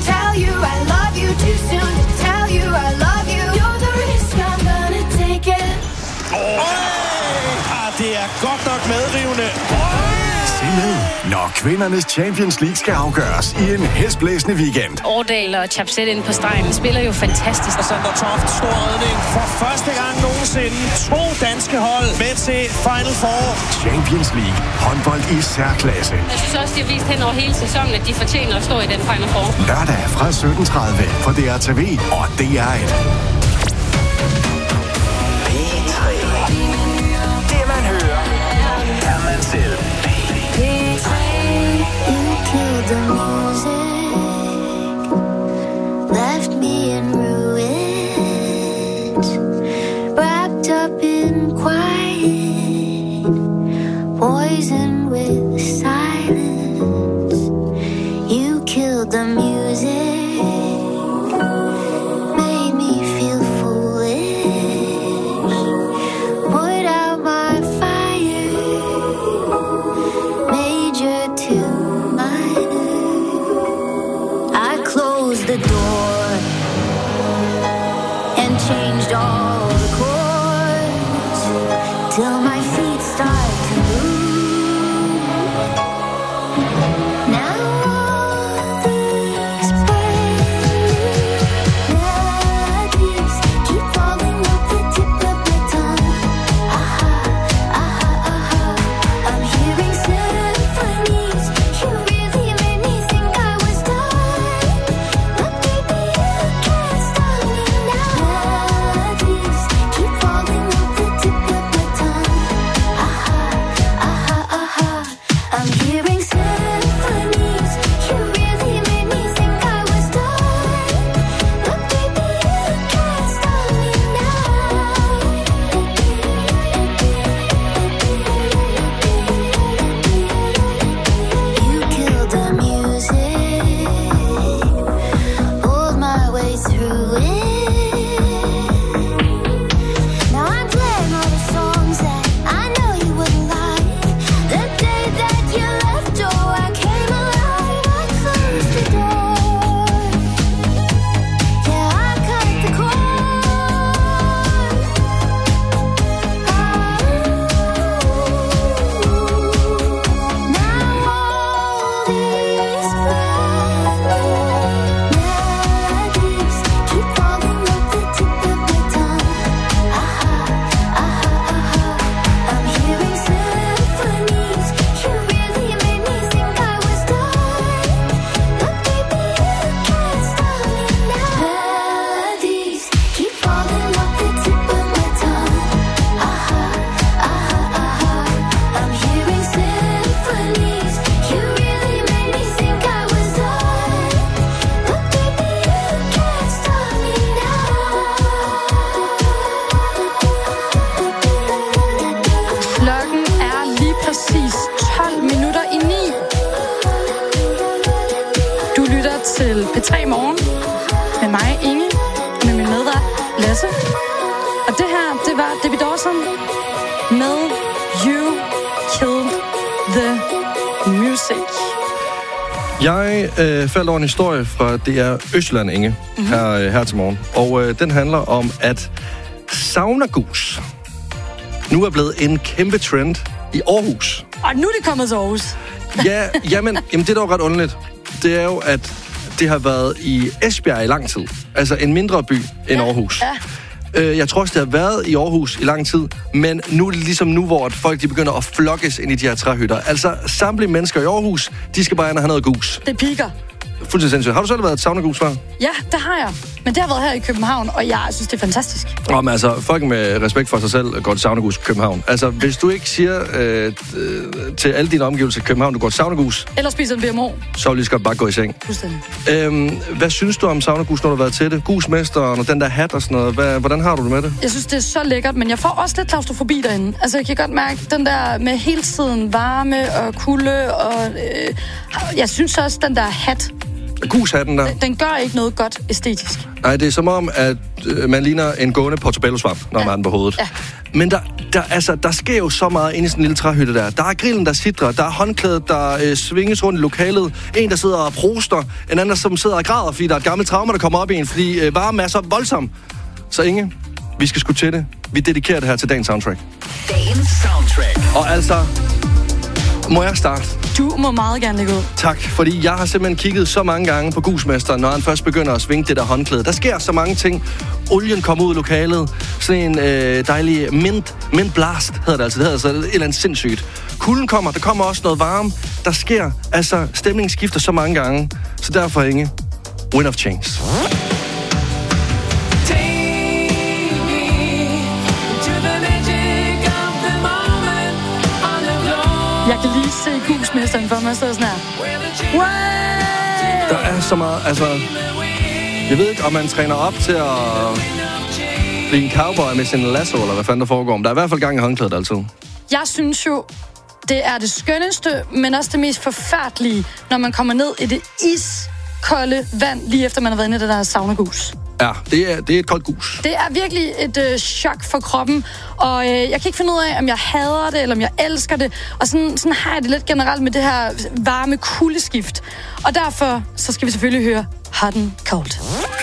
Kvindernes Champions League skal afgøres i en hæsblæsende weekend. Årdal og Chapset ind på stregen spiller jo fantastisk. Og Sander Toft, stor redning. For første gang nogensinde 2 danske hold med til Final Four. Champions League. Håndbold i særklasse. Jeg synes også, de har vist hen over hele sæsonen, at de fortjener at stå i den Final Four. Lørdag fra 17:30 på DRTV og DR1. Det man hører, er man selv. You killed the music, left me in ruins, wrapped up in quiet, poisoned with silence. You killed the music, made me feel foolish, put out my fire, major to minor. I closed the door and changed all the chords till my feet start to move. Now all these brand new melodies keep falling off the tip of my tongue. Aha, aha, aha. I'm hearing symphonies. You really made me think I was done. But baby, you can't stop me now. Melodies keep falling off the tip of my tongue. Aha, aha, aha. I'm hearing symphonies. You really made me think I was done. But baby, you can't stop me now. You killed the music, pulled my way through it. Now I'm playing all the songs that I know you wouldn't like. The day that you left, oh, I came alive. I closed the door. Yeah, I cut the cord. Now all these brand new melodies keep falling off the tip of my tongue. Aha, aha, aha. I'm hearing symphonies. You really made me think I was done. But baby, you can't stop me now. Melodies keep falling off the tip of my tongue. Aha, aha, aha. I'm hearing symphonies. You really made me think I was done. But baby, you can't stop me Klokken er lige præcis 12 minutter i 9. Du lytter til P3 Morgen med mig, Inge, og med min medvært, Lasse. Og det her, det var Debbie Dawson med You Killed the Music. Jeg faldt over en historie fra DR Østjylland, Inge, her til morgen. Og den handler om, at saunagus nu er blevet en kæmpe trend i Aarhus. Og nu er det kommet til Aarhus. Ja, jamen det er dog ret underligt. Det er jo, at det har været i Esbjerg i lang tid. Altså en mindre by end Aarhus. Ja. Jeg tror også, det har været i Aarhus i lang tid, men nu er det ligesom nu, hvor folk de begynder at flokkes ind i de her træhytter. Altså samtlige mennesker i Aarhus, de skal bare ind og have noget gus. Det piker. Fuldstændig sindssygt. Har du selv været et saunagus før? Ja, det har jeg. Men det har været her i København, og jeg synes, det er fantastisk. Men altså, folk med respekt for sig selv går til saunagus i København. Altså, hvis du ikke siger til alle dine omgivelser i København, du går til saunagus... Eller spiser en BMO. Så vil du lige så godt bare gå i seng. Fuldstændig. Hvad synes du om saunagus, når du har været til det? Gusmesteren og den der hat og sådan noget. Hvordan har du det med det? Jeg synes, det er så lækkert, men jeg får også lidt klaustrofobi derinde. Altså, jeg kan godt mærke den der med hele tiden varme og kulde, og jeg synes også, den der hat... Gushatten der. Den gør ikke noget godt æstetisk. Nej, det er som om, at man ligner en gående portobello-svamp, når man har den på hovedet. Ja. Men der sker jo så meget inde i sådan en lille træhytte der. Der er grillen, der sidder. Der er håndklædet, der svinges rundt i lokalet. En, der sidder og proster. En anden, som sidder og græder, fordi der er et gammelt traume, der kommer op i en. Fordi varmen er så voldsom. Så Inge, vi skal sgu til det. Vi dedikerer det her til dagens soundtrack. Dagens soundtrack. Og altså... Må jeg starte? Du må meget gerne lægge ud. Tak, fordi jeg har simpelthen kigget så mange gange på Gusmesteren, når han først begynder at svinge det der håndklæde. Der sker så mange ting. Olien kommer ud i lokalet. Sådan en dejlig mint blast, hedder det altså. Det hedder altså et eller andet sindssygt. Kulden kommer, der kommer også noget varme. Der sker, altså stemningen skifter så mange gange. Så derfor, Inge, Wind of Change. Jeg kan lige se Gusmesteren for mig, så sådan her. Way! Der er så meget, altså... Jeg ved ikke, om man træner op til at blive en cowboy med sin lasso, eller hvad fanden der foregår. Men der er i hvert fald gang i håndklædet altid. Jeg synes jo, det er det skønneste, men også det mest forfærdelige, når man kommer ned i det iskolde vand, lige efter man har været inde i det der saunagus. Ja, det er et koldt gus. Det er virkelig et chok for kroppen, og jeg kan ikke finde ud af, om jeg hader det, eller om jeg elsker det. Og sådan har jeg det lidt generelt med det her varme kuldeskift. Og derfor så skal vi selvfølgelig høre Hot and Cold.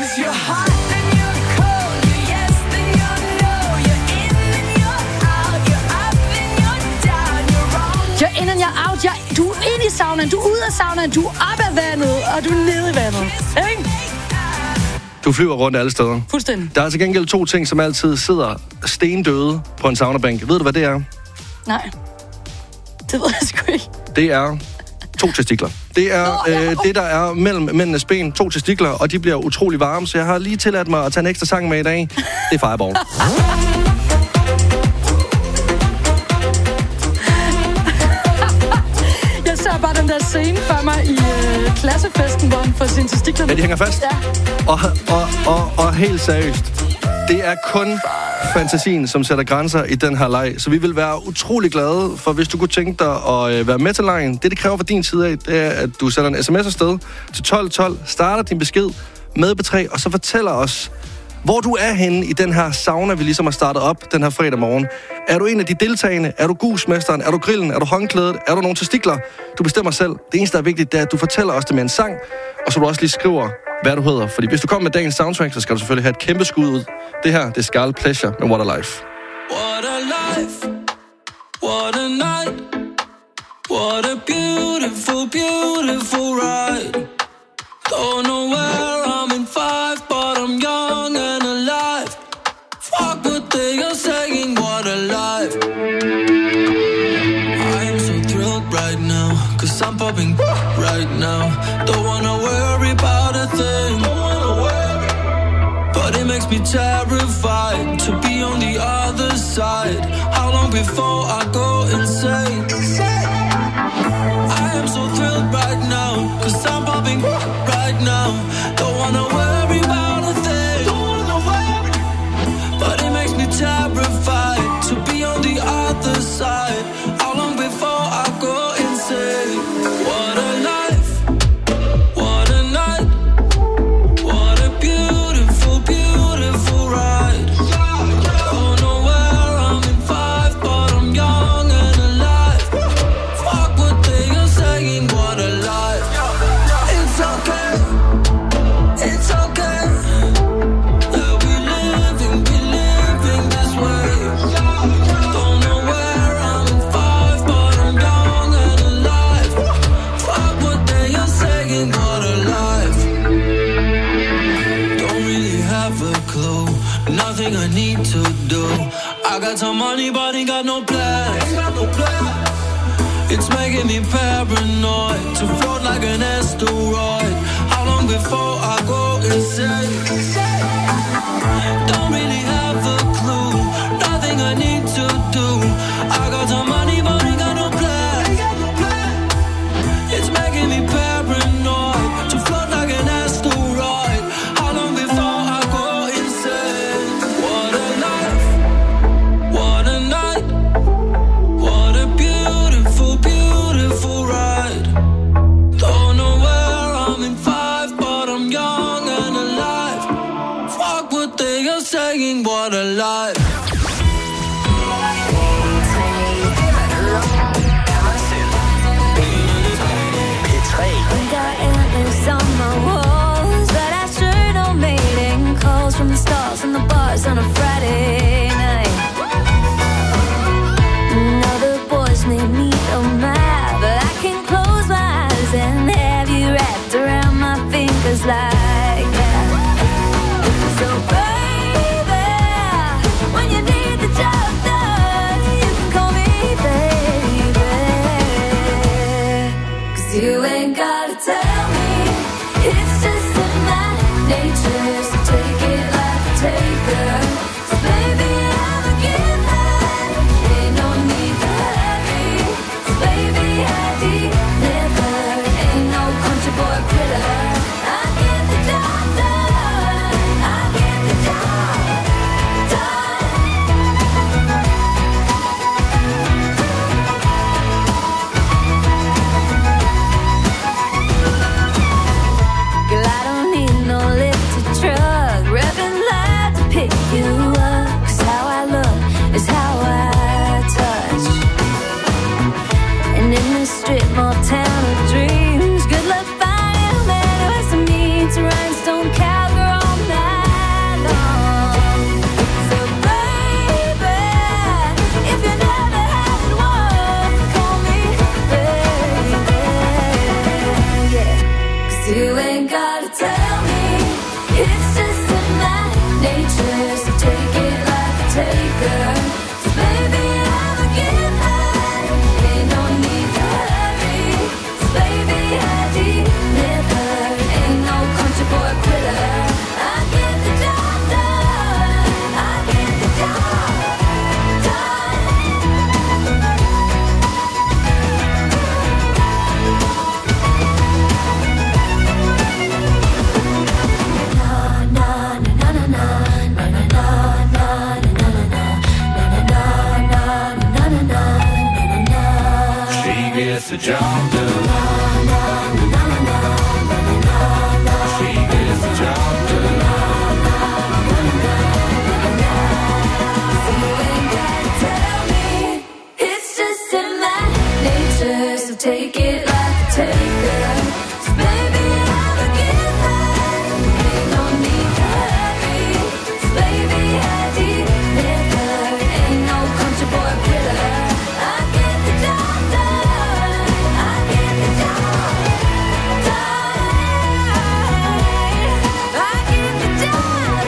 You're in and you're out. Du er inde i saunaen, du er ude af saunaen, du er op af vandet, og du er nede i vandet. Ikke? Du flyver rundt alle steder. Fuldstændig. Der er til gengæld 2 ting, som altid sidder stendøde på en saunabænk. Ved du, hvad det er? Nej. Det ved jeg sgu ikke. Det er 2 testikler. Det er det, der er mellem mændenes ben. 2 testikler, og de bliver utrolig varme, så jeg har lige tilladt mig at tage en ekstra sang med i dag. Det er Fireball. Jeg ser bare den der scene for mig i klassefesten, hvor han får sine testikler. Ja, de hænger fast. Ja. Og helt seriøst. Det er kun fantasien, som sætter grænser i den her leg. Så vi vil være utrolig glade for, hvis du kunne tænke dig at være med til lejen. Det kræver fra din side af, det er, at du sender en sms afsted til 1212, starter din besked med B3, og så fortæller os, hvor du er henne i den her sauna, vi ligesom har startet op den her fredag morgen. Er du en af de deltagende? Er du Gusmesteren? Er du grillen? Er du håndklædet? Er du nogle testikler? Du bestemmer selv. Det eneste, der er vigtigt, det er, at du fortæller os det med en sang, og så du også lige skriver, hvad du hedder. Fordi hvis du kommer med dagens soundtrack, så skal du selvfølgelig have et kæmpe skud ud. Det her, det er Scarlet Pleasure med What a Life. What a life, what a night, what a beautiful, beautiful ride. Don't know where I'm in 5, but I'm young and alive. Fuck what they are saying, what a life. I am so thrilled right now, 'cause I'm popping right now. Don't wanna worry about a thing, but it makes me terrified to be on the other side. How long before I go insane? I am so thrilled right now, 'cause I'm popping right now. Don't wanna worry about a thing, but it makes me terrified to be on the other side. How long before I go insane? What a life, what a night, what a beautiful, beautiful ride. Don't know where I'm in 5, but I'm young and alive. Fuck what they are saying, what a life. It's okay, it's okay. That we living this way. Don't know where I'm in 5, but I'm young and alive. Fuck what they are saying, what a life. Don't really have a clue, nothing I need to do. I got some money, but ain't got no plans. It's making me paranoid to float like an asteroid. How long before I go insane? Don't really have a clue, nothing I need to do. I got some money, but ain't got no plan. It's making me paranoid to float like an asteroid. How long before I go insane? What a life, what a night, what a beautiful, beautiful ride. Don't know where I'm in 5, but I'm young and alive. Fuck what they are saying, what a life. Got endless on my walls, but I sure don't mating calls from the stars and the bars on a Friday night. Now the boys made me a mad, like that. So baby, when you need the job done, you can call me baby. 'Cause you ain't gotta tell me, it's just in my nature. So take it like a taker. So baby, I'm a giver. Ain't no need to hurt me. So baby, I deliver. Ain't no country boy critter. I get the job done. I get the job Girl, I don't need no lifted truck, revving loud to pick you up. 'Cause how I look is how I touch. And in this strip mall town of dreams, good luck finding a man who has some needs. Rhinestone cowgirl all night long. So baby, if you never had one, call me baby. Yeah. 'Cause you ain't gotta tell me, it's just in my nature. So take it like a taker. So baby, I'm a giver. Ain't no need to hurry. So baby, I deliver. Ain't no country boy critter. I get the job done. I get the job She gets the job done. She gets the job done. It's just in my nature, so take it like a taker. So baby, I'm a giver. Ain't no need to hurry. So baby, I deliver. Ain't no country boy critter. I get the job done. I get the job done. I get the job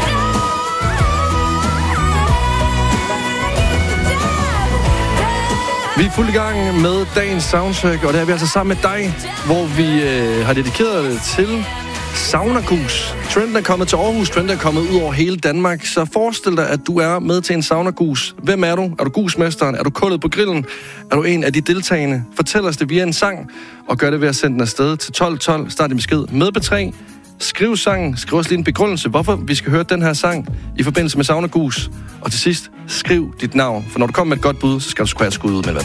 Vi er fuld i gang med dagens soundtrack, og det er vi altså sammen med dig, hvor vi har dedikeret det til saunagus. Trenden er kommet til Aarhus, trenden er kommet ud over hele Danmark, så forestil dig, at du er med til en saunagus. Hvem er du? Er du gusmesteren? Er du kullet på grillen? Er du en af de deltagende? Fortæl os det via en sang, og gør det ved at sende den afsted til 1212. Start din besked med B3. Skriv sangen, skriv også lige en begrundelse, hvorfor vi skal høre den her sang i forbindelse med saunagus. Og til sidst, skriv dit navn, for når du kommer med et godt bud, så skal du sgu have skud ud med ven.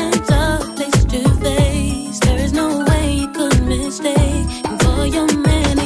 There is no way you could mistake. And for your man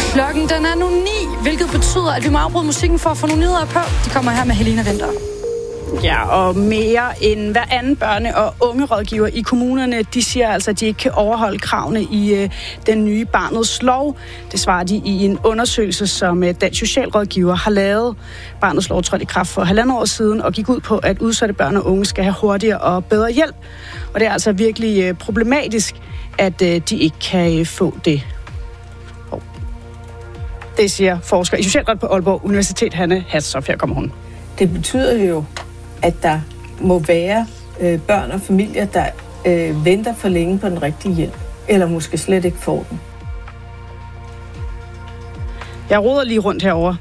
Klokken den er nu 9, hvilket betyder, at vi må afbryde musikken for at få nogle nyheder på. De kommer her med Helena Winther. Ja, og mere end hver anden børne- og ungerådgiver i kommunerne, de siger altså, at de ikke kan overholde kravene i den nye Barnets Lov. Det svarer de i en undersøgelse, som Dansk Socialrådgiver har lavet. Barnets Lov trådte i kraft for 1,5 år siden og gik ud på, at udsatte børn og unge skal have hurtigere og bedre hjælp. Og det er altså virkelig problematisk, at de ikke kan få det. Det siger forsker i socialret på Aalborg Universitet, Hanne Hassoff. Her kommer hun. Det betyder jo, at der må være børn og familier, der venter for længe på den rigtige hjælp, eller måske slet ikke får den. Jeg roder lige rundt herover.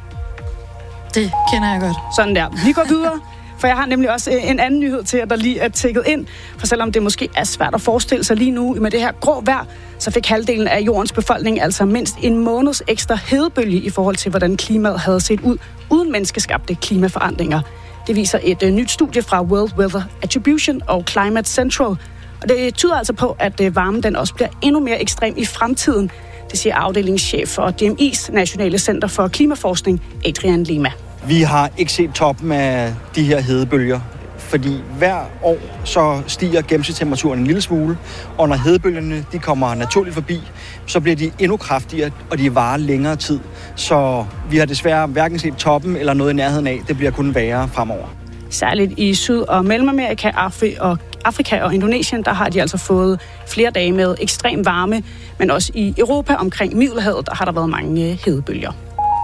Det kender jeg godt. Sådan der. Vi går videre, for jeg har nemlig også en anden nyhed til jer, der lige er tækket ind. For selvom det måske er svært at forestille sig lige nu med det her grå vejr, så fik halvdelen af jordens befolkning altså mindst en måneds ekstra hedebølge i forhold til, hvordan klimaet havde set ud uden menneskeskabte klimaforandringer. Det viser et nyt studie fra World Weather Attribution og Climate Central. Og det tyder altså på, at varmen den også bliver endnu mere ekstrem i fremtiden. Det siger afdelingschef for DMI's Nationale Center for Klimaforskning, Adrian Lima. Vi har ikke set toppen af de her hedebølger, fordi hver år så stiger gennemsnitstemperaturen en lille smule, og når hedebølgerne de kommer naturligt forbi, så bliver de endnu kraftigere, og de varer længere tid. Så vi har desværre hverken set toppen eller noget i nærheden af. Det bliver kun værre fremover. Særligt i Syd- og Mellemamerika, Afrika og Indonesien, der har de altså fået flere dage med ekstrem varme, men også i Europa omkring Middelhavet, der har der været mange hedebølger.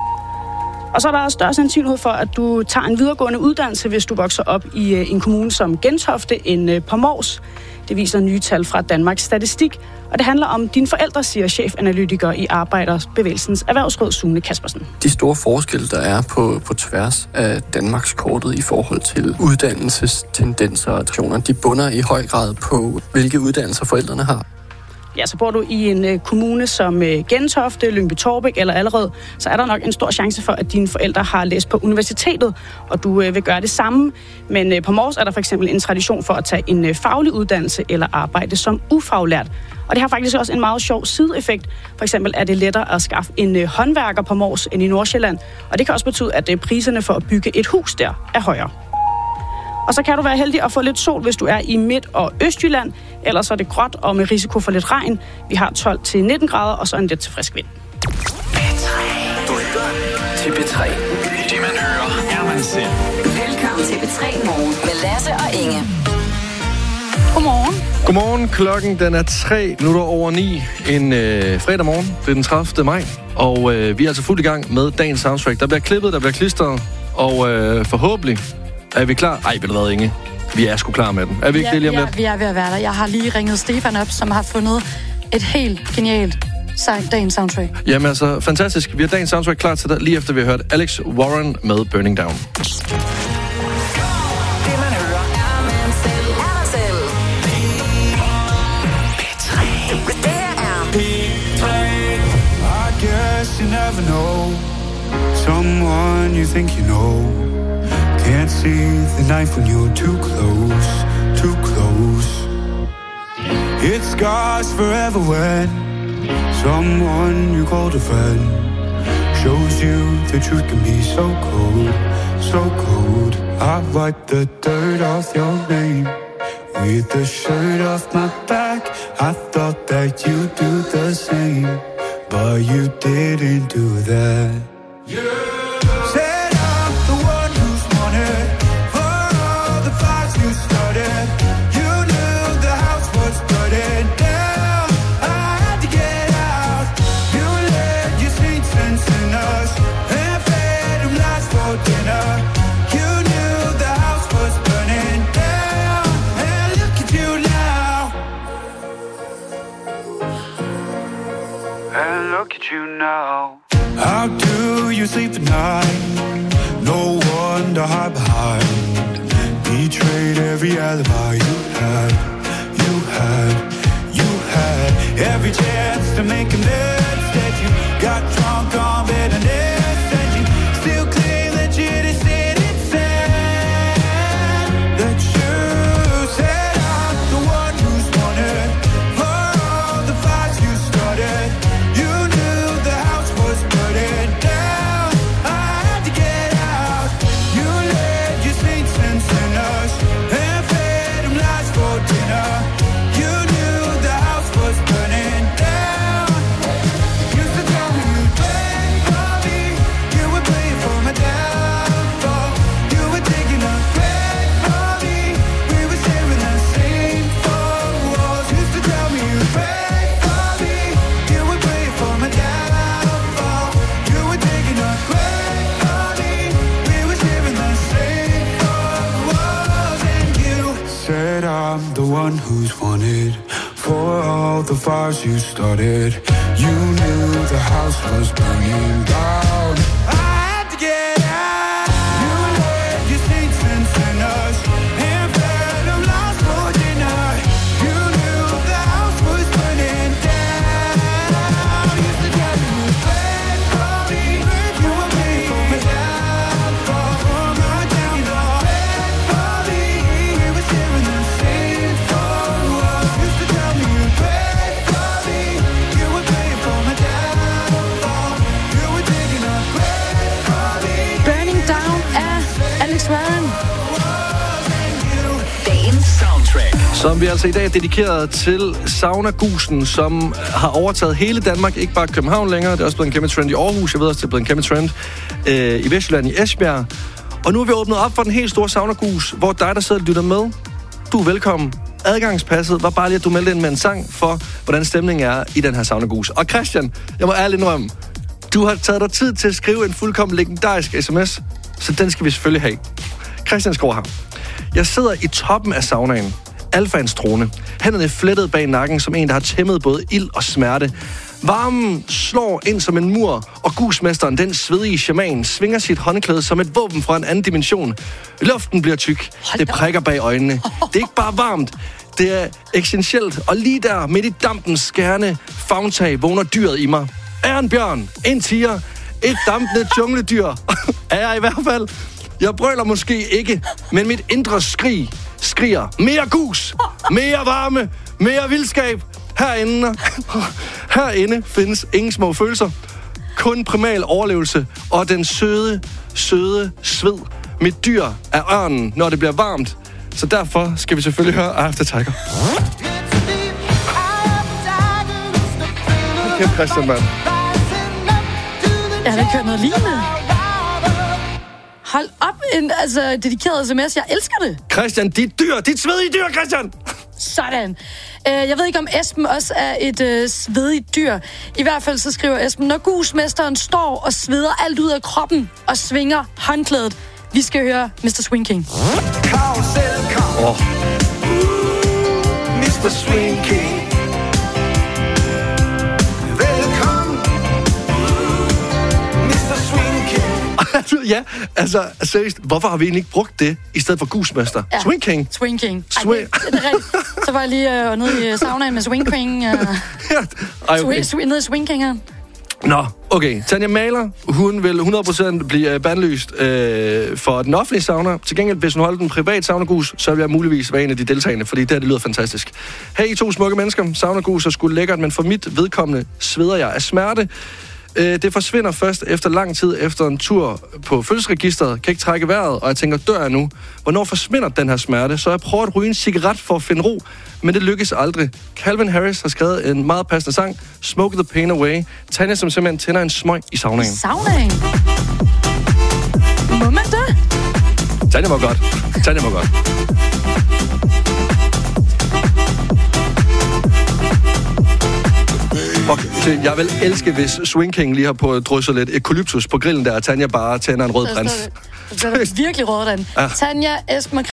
Og så er der større sandsynlighed for, at du tager en videregående uddannelse, hvis du vokser op i en kommune som Gentofte end på Mors. Det viser nye tal fra Danmarks Statistik, og det handler om dine forældre, siger chefanalytiker i Arbejderbevægelsens Erhvervsråd, Sune Kaspersen. De store forskelle, der er på tværs af Danmarks kortet i forhold til uddannelsestendenser og traditioner, de bunder i høj grad på, hvilke uddannelser forældrene har. Ja, så bor du i en kommune som Gentofte, Lyngby-Taarbæk eller Allerød, så er der nok en stor chance for, at dine forældre har læst på universitetet, og du vil gøre det samme. Men på Mors er der for eksempel en tradition for at tage en faglig uddannelse eller arbejde som ufaglært. Og det har faktisk også en meget sjov sideeffekt. For eksempel er det lettere at skaffe en håndværker på Mors end i Nordsjælland, og det kan også betyde, at priserne for at bygge et hus der er højere. Og så kan du være heldig at få lidt sol, hvis du er i Midt- og Østjylland. Ellers er det gråt og med risiko for lidt regn. Vi har 12-19 grader, og så en lidt til frisk vind. Du lytter til P3. Det man hører, er man selv. Velkommen til P3 Morgen med Lasse og Inge. Godmorgen. Godmorgen. Klokken den er 8:03 en fredag morgen. Det er den 30. maj. Og vi er altså fuldt i gang med dagens soundtrack. Der bliver klippet, der bliver klistret. Og forhåbentlig er vi klar? Ej, ved du hvad, Inge? Vi er sgu klar med den. Er vi ikke det lige om lidt? Vi er ved at være der. Jeg har lige ringet Stefan op, som har fundet et helt genialt dagens soundtrack. Jamen altså, fantastisk. Vi har dagens soundtrack klar til dig, lige efter vi har hørt Alex Warren med Burning Down. Det man hører, er man selv. Er dig selv. P3. Det her er P3. I guess you never know someone you think you know. Can't see the knife when you're too close, too close. It scars forever when someone you called a friend shows you the truth can be so cold, so cold. I wipe the dirt off your name with the shirt off my back. I thought that you'd do the same, but you didn't do that. Said I'm the one who's wanted for all the fights you started. You knew the house was burning down. I had to get out. You let your sweet sense in us and fed them lies for dinner. You knew the house was burning down. And look at you now. And look at you now. How do you sleep at night? No one to hide behind. Betrayed every alibi you had. Every chance to make amends. Instead you got drunk on bitterness. And you still claim that you're the innocent. That you said I'm the one who's wanted for all the fights you started. You knew the house was one who's wanted for all the fires you started. You knew the house was burning down. I had to get out. You left your saints and sinners and fed them lost for dinner. You knew the house was burning down. You said you were bad for me. You were made for my downfall, for my downfall. Bad for me. We were sharing the same four walls. You used to tell me you were bad for me. You were paying for my downfall. You were digging up bad for me. Burning Down af Alex Warren. Dagens soundtrack. Som vi altså i dag er dedikeret til saunagusen, som har overtaget hele Danmark, ikke bare København længere. Det er også blevet en kæmpe trend i Aarhus. Jeg ved også, det er blevet en kæmpe trend i Vestjylland, i Esbjerg. Og nu er vi åbnet op for den helt store saunagus, hvor dig, der sidder og lytter med, du er velkommen. Adgangspasset var bare lige, at du meldte ind med en sang for, hvordan stemningen er i den her saunagus. Og Christian, jeg må ærligt indrømme, du har taget dig tid til at skrive en fuldkommen legendarisk sms, så den skal vi selvfølgelig have. Christian skriver her. Jeg sidder i toppen af saunaen. Alfans trone. Hænderne flettet bag nakken som en, der har tæmmet både ild og smerte. Varmen slår ind som en mur, og gusmesteren, den svedige shaman, svinger sit håndklæde som et våben fra en anden dimension. Luften bliver tyk. Det prikker bag øjnene. Det er ikke bare varmt. Det er essentielt. Og lige der, midt i dampens skærende favntag, vågner dyret i mig. Er en bjørn, en tiger, et dampende jungledyr. Er jeg i hvert fald. Jeg brøler måske ikke, men mit indre skriger mere gus, mere varme, mere vildskab. Herinde findes ingen små følelser, kun primal overlevelse og den søde sved. Mit dyr er ørnen, når det bliver varmt, så derfor skal vi selvfølgelig høre After Tiger. Kæmpe Christian, mand. Jeg har ikke hørt noget lignende. Hold op, en dedikeret sms. Jeg elsker det. Christian, dit svedige dyr, Christian! Sådan. Jeg ved ikke, om Esben også er et svedigt dyr. I hvert fald så skriver Esben, når gusmesteren står og sveder alt ud af kroppen og svinger håndklædet. Vi skal høre Mr. Swing King. Mr. Swing King. Velkommen. Mr. Swing King. Ja, altså seriøst, hvorfor har vi egentlig ikke brugt det i stedet for gusmester? Ja. Swing King. Swing King. Ej, det er rigtigt. Så var jeg lige nede i saunaen med Swing King. Nede i Swing Kingeren. Nå, okay. Tanja Mahler, hun vil 100% blive bandlyst for den offentlige sauna. Til gengæld, hvis hun holder den privat saunagus, så vil jeg muligvis være en af de deltagende, fordi det lyder fantastisk. Hey, I to smukke mennesker. Saunagus er sgu lækkert, men for mit vedkommende sveder jeg af smerte. Det forsvinder først efter lang tid efter en tur på fødselsregisteret. Kan ikke trække vejret, og jeg tænker, dør jeg nu? Hvornår forsvinder den her smerte? Så jeg prøver at ryge en cigaret for at finde ro, men det lykkes aldrig. Calvin Harris har skrevet en meget passende sang, Smoke the Pain Away. Tanja, som simpelthen tænder en smøg i saunaen. Saunaen? Må man det? Tanja må godt. Okay, jeg vil elske, hvis Swing King lige har på drysset lidt eukalyptus på grillen der, og Tanja bare tænder en rød prins. Det er virkelig råd, den. Ja. Tanja, Esben og